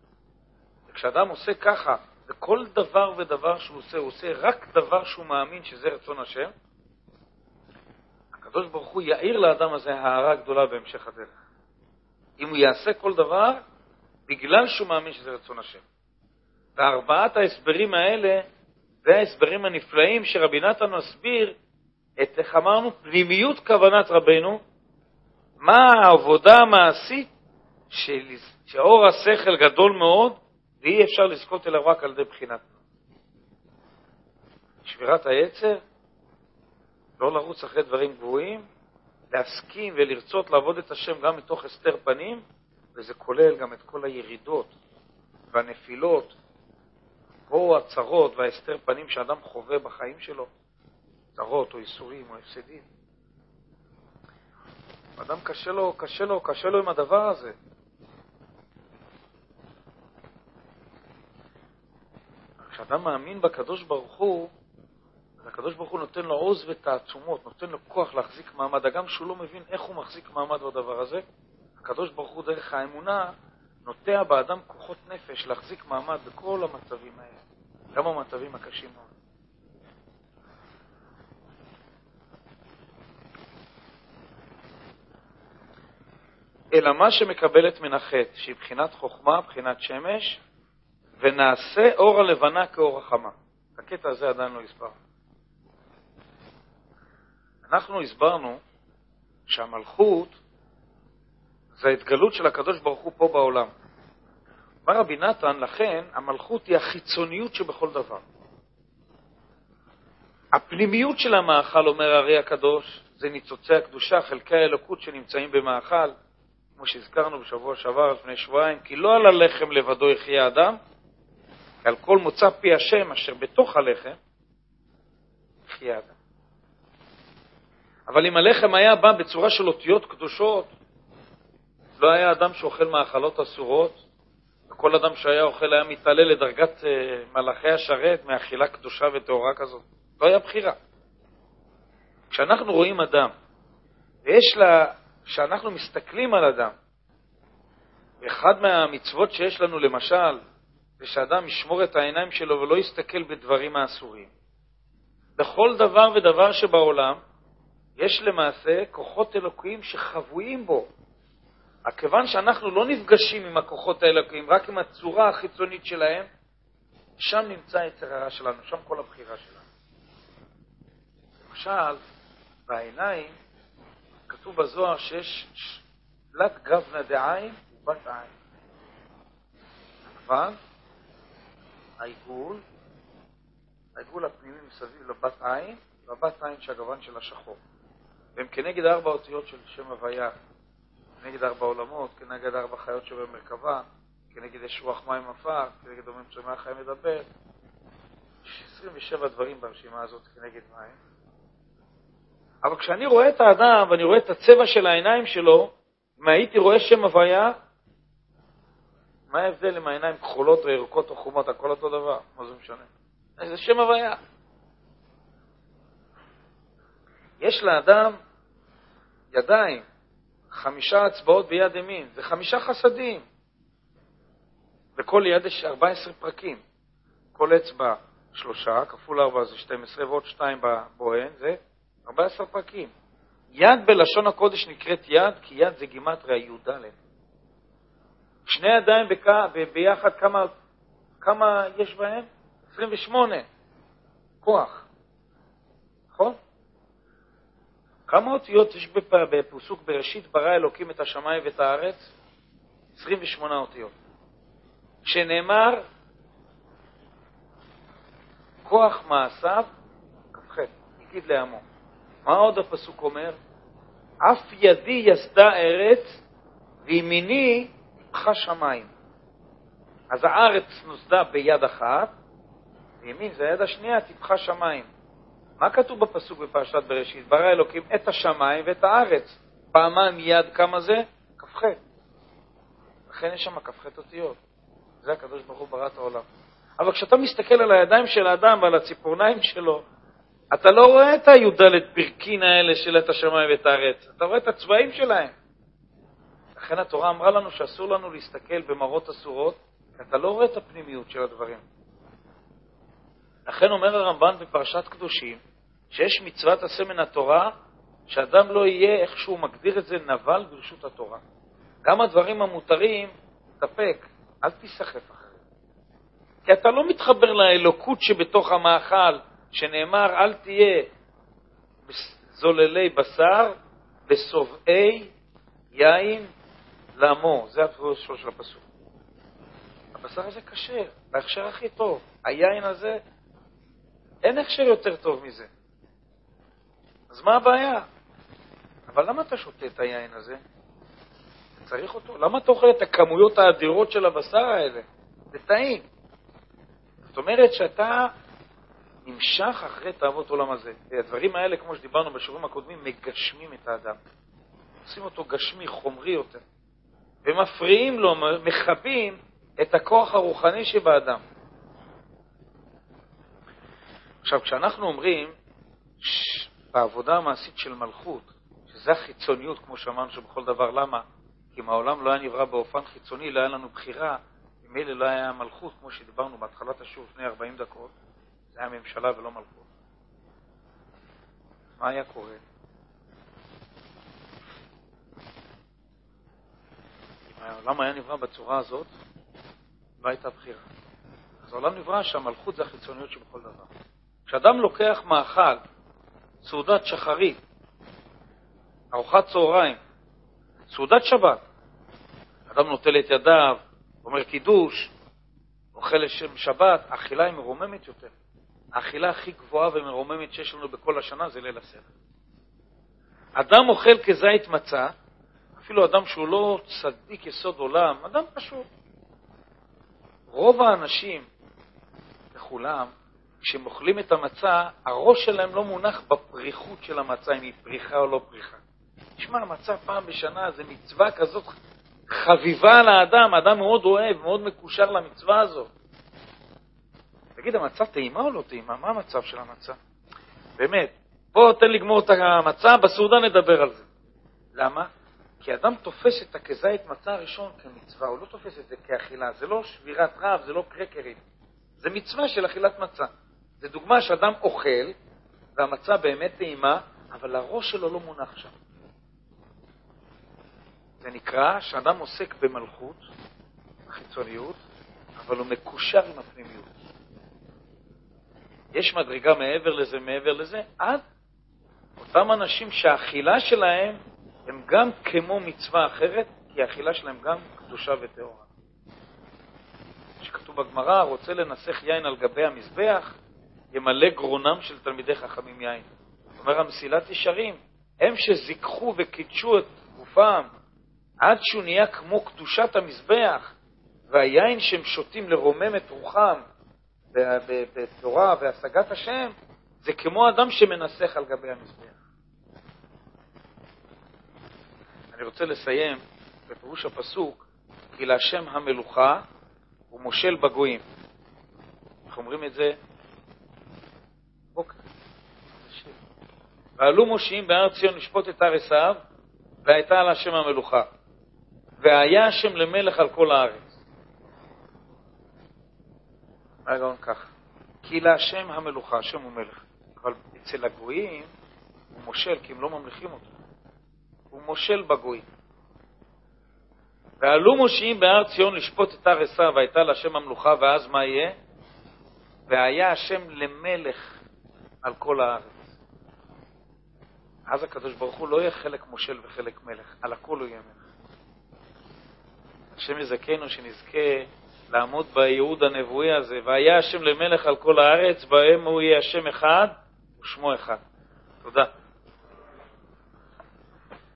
כשאדם עושה ככה, וכל דבר ודבר שהוא עושה, הוא עושה רק דבר שהוא מאמין שזה רצון השם, הקדוש ברוך הוא יאיר לאדם הזה הערה גדולה בהמשך הדרך. אם הוא יעשה כל דבר, בגלל שהוא מאמין שזה רצון השם. וארבעת ההסברים האלה, זה ההסברים הנפלאים שרבי נתן מסביר את, איך אמרנו, פנימיות כוונת רבנו, מה העבודה המעשית של, שאור השכל גדול מאוד, ואי אפשר לזכות אליו רק על ידי בחינת. שבירת היצר, לא לרוץ אחרי דברים גבוהים, להסכים ולרצות לעבוד את השם גם מתוך הסתר פנים, וזה כולל גם את כל הירידות והנפילות, או הצרות וההסתר פנים שאדם חווה בחיים שלו, צרות או איסורים או הפסדים. אדם קשה לו, קשה לו, קשה לו עם הדבר הזה. כשאדם מאמין בקדוש ברוך הוא, אז הקדוש ברוך הוא נותן לו עוז ותעצומות, נותן לו כוח להחזיק מעמד. גם שהוא לא מבין איך הוא מחזיק מעמד בדבר הזה, הקדוש ברוך הוא דרך האמונה נוטע באדם כוחות נפש להחזיק מעמד בכל המצבים האלה, גם המצבים הקשים מאוד. אלא מה שמקבלת מן החטא, שהיא בחינת חוכמה, בחינת שמש, ונעשה אור הלבנה כאור החמה. הקטע הזה עדיין לא הסבר. אנחנו הסברנו שהמלכות זה ההתגלות של הקדוש ברוך הוא פה בעולם. אמר רבי נתן, לכן המלכות היא החיצוניות שבכל דבר. הפנימיות של המאכל, אומר הרי הקדוש, זה ניצוצי הקדושה, חלקי האלוקות שנמצאים במאכל, כמו שהזכרנו בשבוע שעבר לפני שבועיים, כי לא על הלחם לבדו יחיה אדם, על כל מוצא פי השם אשר בתוך הלחם יחיה אדם. אבל אם הלחם היה בא בצורה של אותיות קדושות, לא היה אדם שאוכל מאכלות אסורות, וכל אדם שהיה אוכל היה מתעלה לדרגת מלאכי השרת מאכילה קדושה וטהורה כזאת. לא היה בחירה. כשאנחנו רואים אדם, ויש לה, כשאנחנו מסתכלים על אדם, ואחד מהמצוות שיש לנו למשל, זה שאדם ישמור את העיניים שלו ולא יסתכל בדברים האסורים. בכל דבר ודבר שבעולם, יש למעשה כוחות אלוקיים שחבויים בו. הכיוון שאנחנו לא נפגשים עם הכוחות האלוקיים, רק עם הצורה החיצונית שלהם, שם נמצא יצר הרע שלנו, שם כל הבחירה שלנו. למשל, בעיניים, כתוב בזוהר שיש תלת גוונה דעין ובת עין. הכוון, העיגול, העיגול הפנימי מסביב לבת עין, והבת עין שהגוון של השחור. והם כנגד ארבע אותיות של שם הוויה, כנגד ארבע עולמות, כנגד ארבע חיות שבמרכבה, כנגד יש רוח מים עפר, כנגד אומרים צומח חיים מדבר. יש עשרים ושבע דברים ברשימה הזאת כנגד מים. אבל כשאני רואה את האדם ואני רואה את הצבע של העיניים שלו, אם הייתי רואה שם הוויה, מה ההבדל אם העיניים כחולות או ירוקות או חומות, הכל אותו דבר? מה זה משנה? זה שם הוויה. יש לאדם ידיים, חמישה אצבעות ביד ימין, זה חמישה חסדים. בכל יד יש ארבע עשרה פרקים. כל אצבע שלושה, כפול ארבע זה שתים עשרה, ועוד שתיים בבוהן, זה ארבע עשרה פרקים. יד בלשון הקודש נקראת יד, כי יד זה גימטריה י' ד'. שני ידיים בק... ביחד, כמה, כמה יש בהם? עשרים ושמונה. כוח. נכון? כמה אותיות יש בפסוק בראשית ברא אלוקים את השמיים ואת הארץ? עשרים ושמונה אותיות. שנאמר, כוח מעשיו, כ"ח, הגיד לעמו. מה עוד הפסוק אומר? אף ידי יסדה ארץ, וימיני טיפחה שמיים. אז הארץ נוסדה ביד אחת, וימין זה היד השנייה, טיפחה שמיים. מה כתוב בפסוק בפרשת בראשית? ברא אלוקים את השמיים ואת הארץ. פעמיים יד כמה זה? כ"ח. לכן יש שם כ"ח אותיות. זה הקדוש ברוך הוא ברא את העולם. אבל כשאתה מסתכל על הידיים של האדם ועל הציפורניים שלו, אתה לא רואה את הי"ד פרקין האלה של את השמיים ואת הארץ. אתה רואה את הצבעים שלהם. לכן התורה אמרה לנו שאסור לנו להסתכל במראות אסורות, אתה לא רואה את הפנימיות של הדברים. לכן אומר הרמב"ן בפרשת קדושים, שיש מצוות עשה מן התורה, שאדם לא יהיה, איך שהוא מגדיר את זה, נבל ברשות התורה. גם הדברים המותרים, תפק, אל תיסחף אחרי. כי אתה לא מתחבר לאלוקות שבתוך המאכל, שנאמר, אל תהיה זוללי בשר, בסובעי יין לעמו. זה הפירוש של הפסוק. הבשר הזה קשה, בהכשר הכי טוב. היין הזה, אין הכשר יותר טוב מזה. אז מה הבעיה? אבל למה אתה שותה את היין הזה? צריך אותו. למה אתה אוכל את הכמויות האדירות של הבשר האלה? זה טעים. זאת אומרת שאתה נמשך אחרי תאוות עולם הזה. הדברים האלה, כמו שדיברנו בשיעורים הקודמים, מגשמים את האדם. עושים אותו גשמי, חומרי יותר. ומפריעים לו, מחבים את הכוח הרוחני שבאדם. עכשיו, כשאנחנו אומרים ש... בעבודה המעשית של מלכות, שזה החיצוניות, כמו שאמרנו שבכל דבר, למה? כי אם העולם לא היה נברא באופן חיצוני, לא היה לנו בחירה, אם אלה לא היה מלכות, כמו שדיברנו בהתחלת השיעור לפני ארבעים דקות, זה היה ממשלה ולא מלכות. מה היה קורה? אם העולם היה נברא בצורה הזאת, לא הייתה בחירה. אז העולם נברא שהמלכות זה החיצוניות שבכל דבר. כשאדם לוקח מאכל, סעודת שחרית, ארוחת צהריים, סעודת שבת, אדם נוטל את ידיו, אומר קידוש, אוכל לשם שבת, האכילה היא מרוממת יותר. האכילה הכי גבוהה ומרוממת שיש לנו בכל השנה זה ליל הסדר. אדם אוכל כזית מצה, אפילו אדם שהוא לא צדיק יסוד עולם, אדם פשוט. רוב האנשים, לכולם, כשהם אוכלים את המצה, הראש שלהם לא מונח בפריחות של המצה, אם היא פריחה או לא פריחה. תשמע, המצה פעם בשנה זה מצווה כזאת חביבה לאדם, האדם מאוד אוהב, מאוד מקושר למצווה הזאת. תגיד, המצה טעימה או לא טעימה? מה המצב של המצה? באמת, בוא תן לגמור את המצה, בסעודה נדבר על זה. למה? כי אדם תופס את הכזית מצה הראשון כמצווה, הוא לא תופס את זה כאכילה, זה לא שבירת רב, זה לא קרקרים. זה מצווה של אכילת מצה. זה דוגמה שאדם אוכל, והמצה באמת טעימה, אבל הראש שלו לא מונח שם. זה נקרא שאדם עוסק במלכות, בחיצוניות, אבל הוא מקושר עם הפנימיות. יש מדרגה מעבר לזה, מעבר לזה, עד אותם אנשים שהאכילה שלהם הם גם כמו מצווה אחרת, כי האכילה שלהם גם קדושה וטהורה. שכתוב בגמרא, רוצה לנסח יין על גבי המזבח, ימלא גרונם של תלמידי חכמים יין. זאת אומרת, המסילת ישרים, הם שזיקחו וקידשו את גופם, עד שהוא נהיה כמו קדושת המזבח, והיין שהם שותים לרומם את רוחם, בתורה והשגת השם, זה כמו אדם שמנסח על גבי המזבח. אני רוצה לסיים בפירוש הפסוק, כי להשם המלוכה הוא מושל בגויים. איך אומרים את זה? בוקר. ועלו מושיעים בארץ ציון לשפוט את הר עשיו, והייתה על השם המלוכה. והיה השם למלך על כל הארץ. מה הגאון כך? כי להשם המלוכה, השם הוא מלך. אבל אצל הגויים הוא מושל, כי הם לא ממליכים אותו. הוא מושל בגויים. ועלו מושיעים בהר ציון לשפוט את הר עשיו, והייתה להשם המלוכה, ואז מה יהיה? והיה השם למלך על כל הארץ. אז הקדוש ברוך הוא לא יהיה חלק מושל וחלק מלך, על הכל הוא יהיה מלך. השם יזכנו שנזכה לעמוד בייעוד הנבואי הזה, והיה השם למלך על כל הארץ, בהם הוא יהיה השם אחד ושמו אחד. תודה.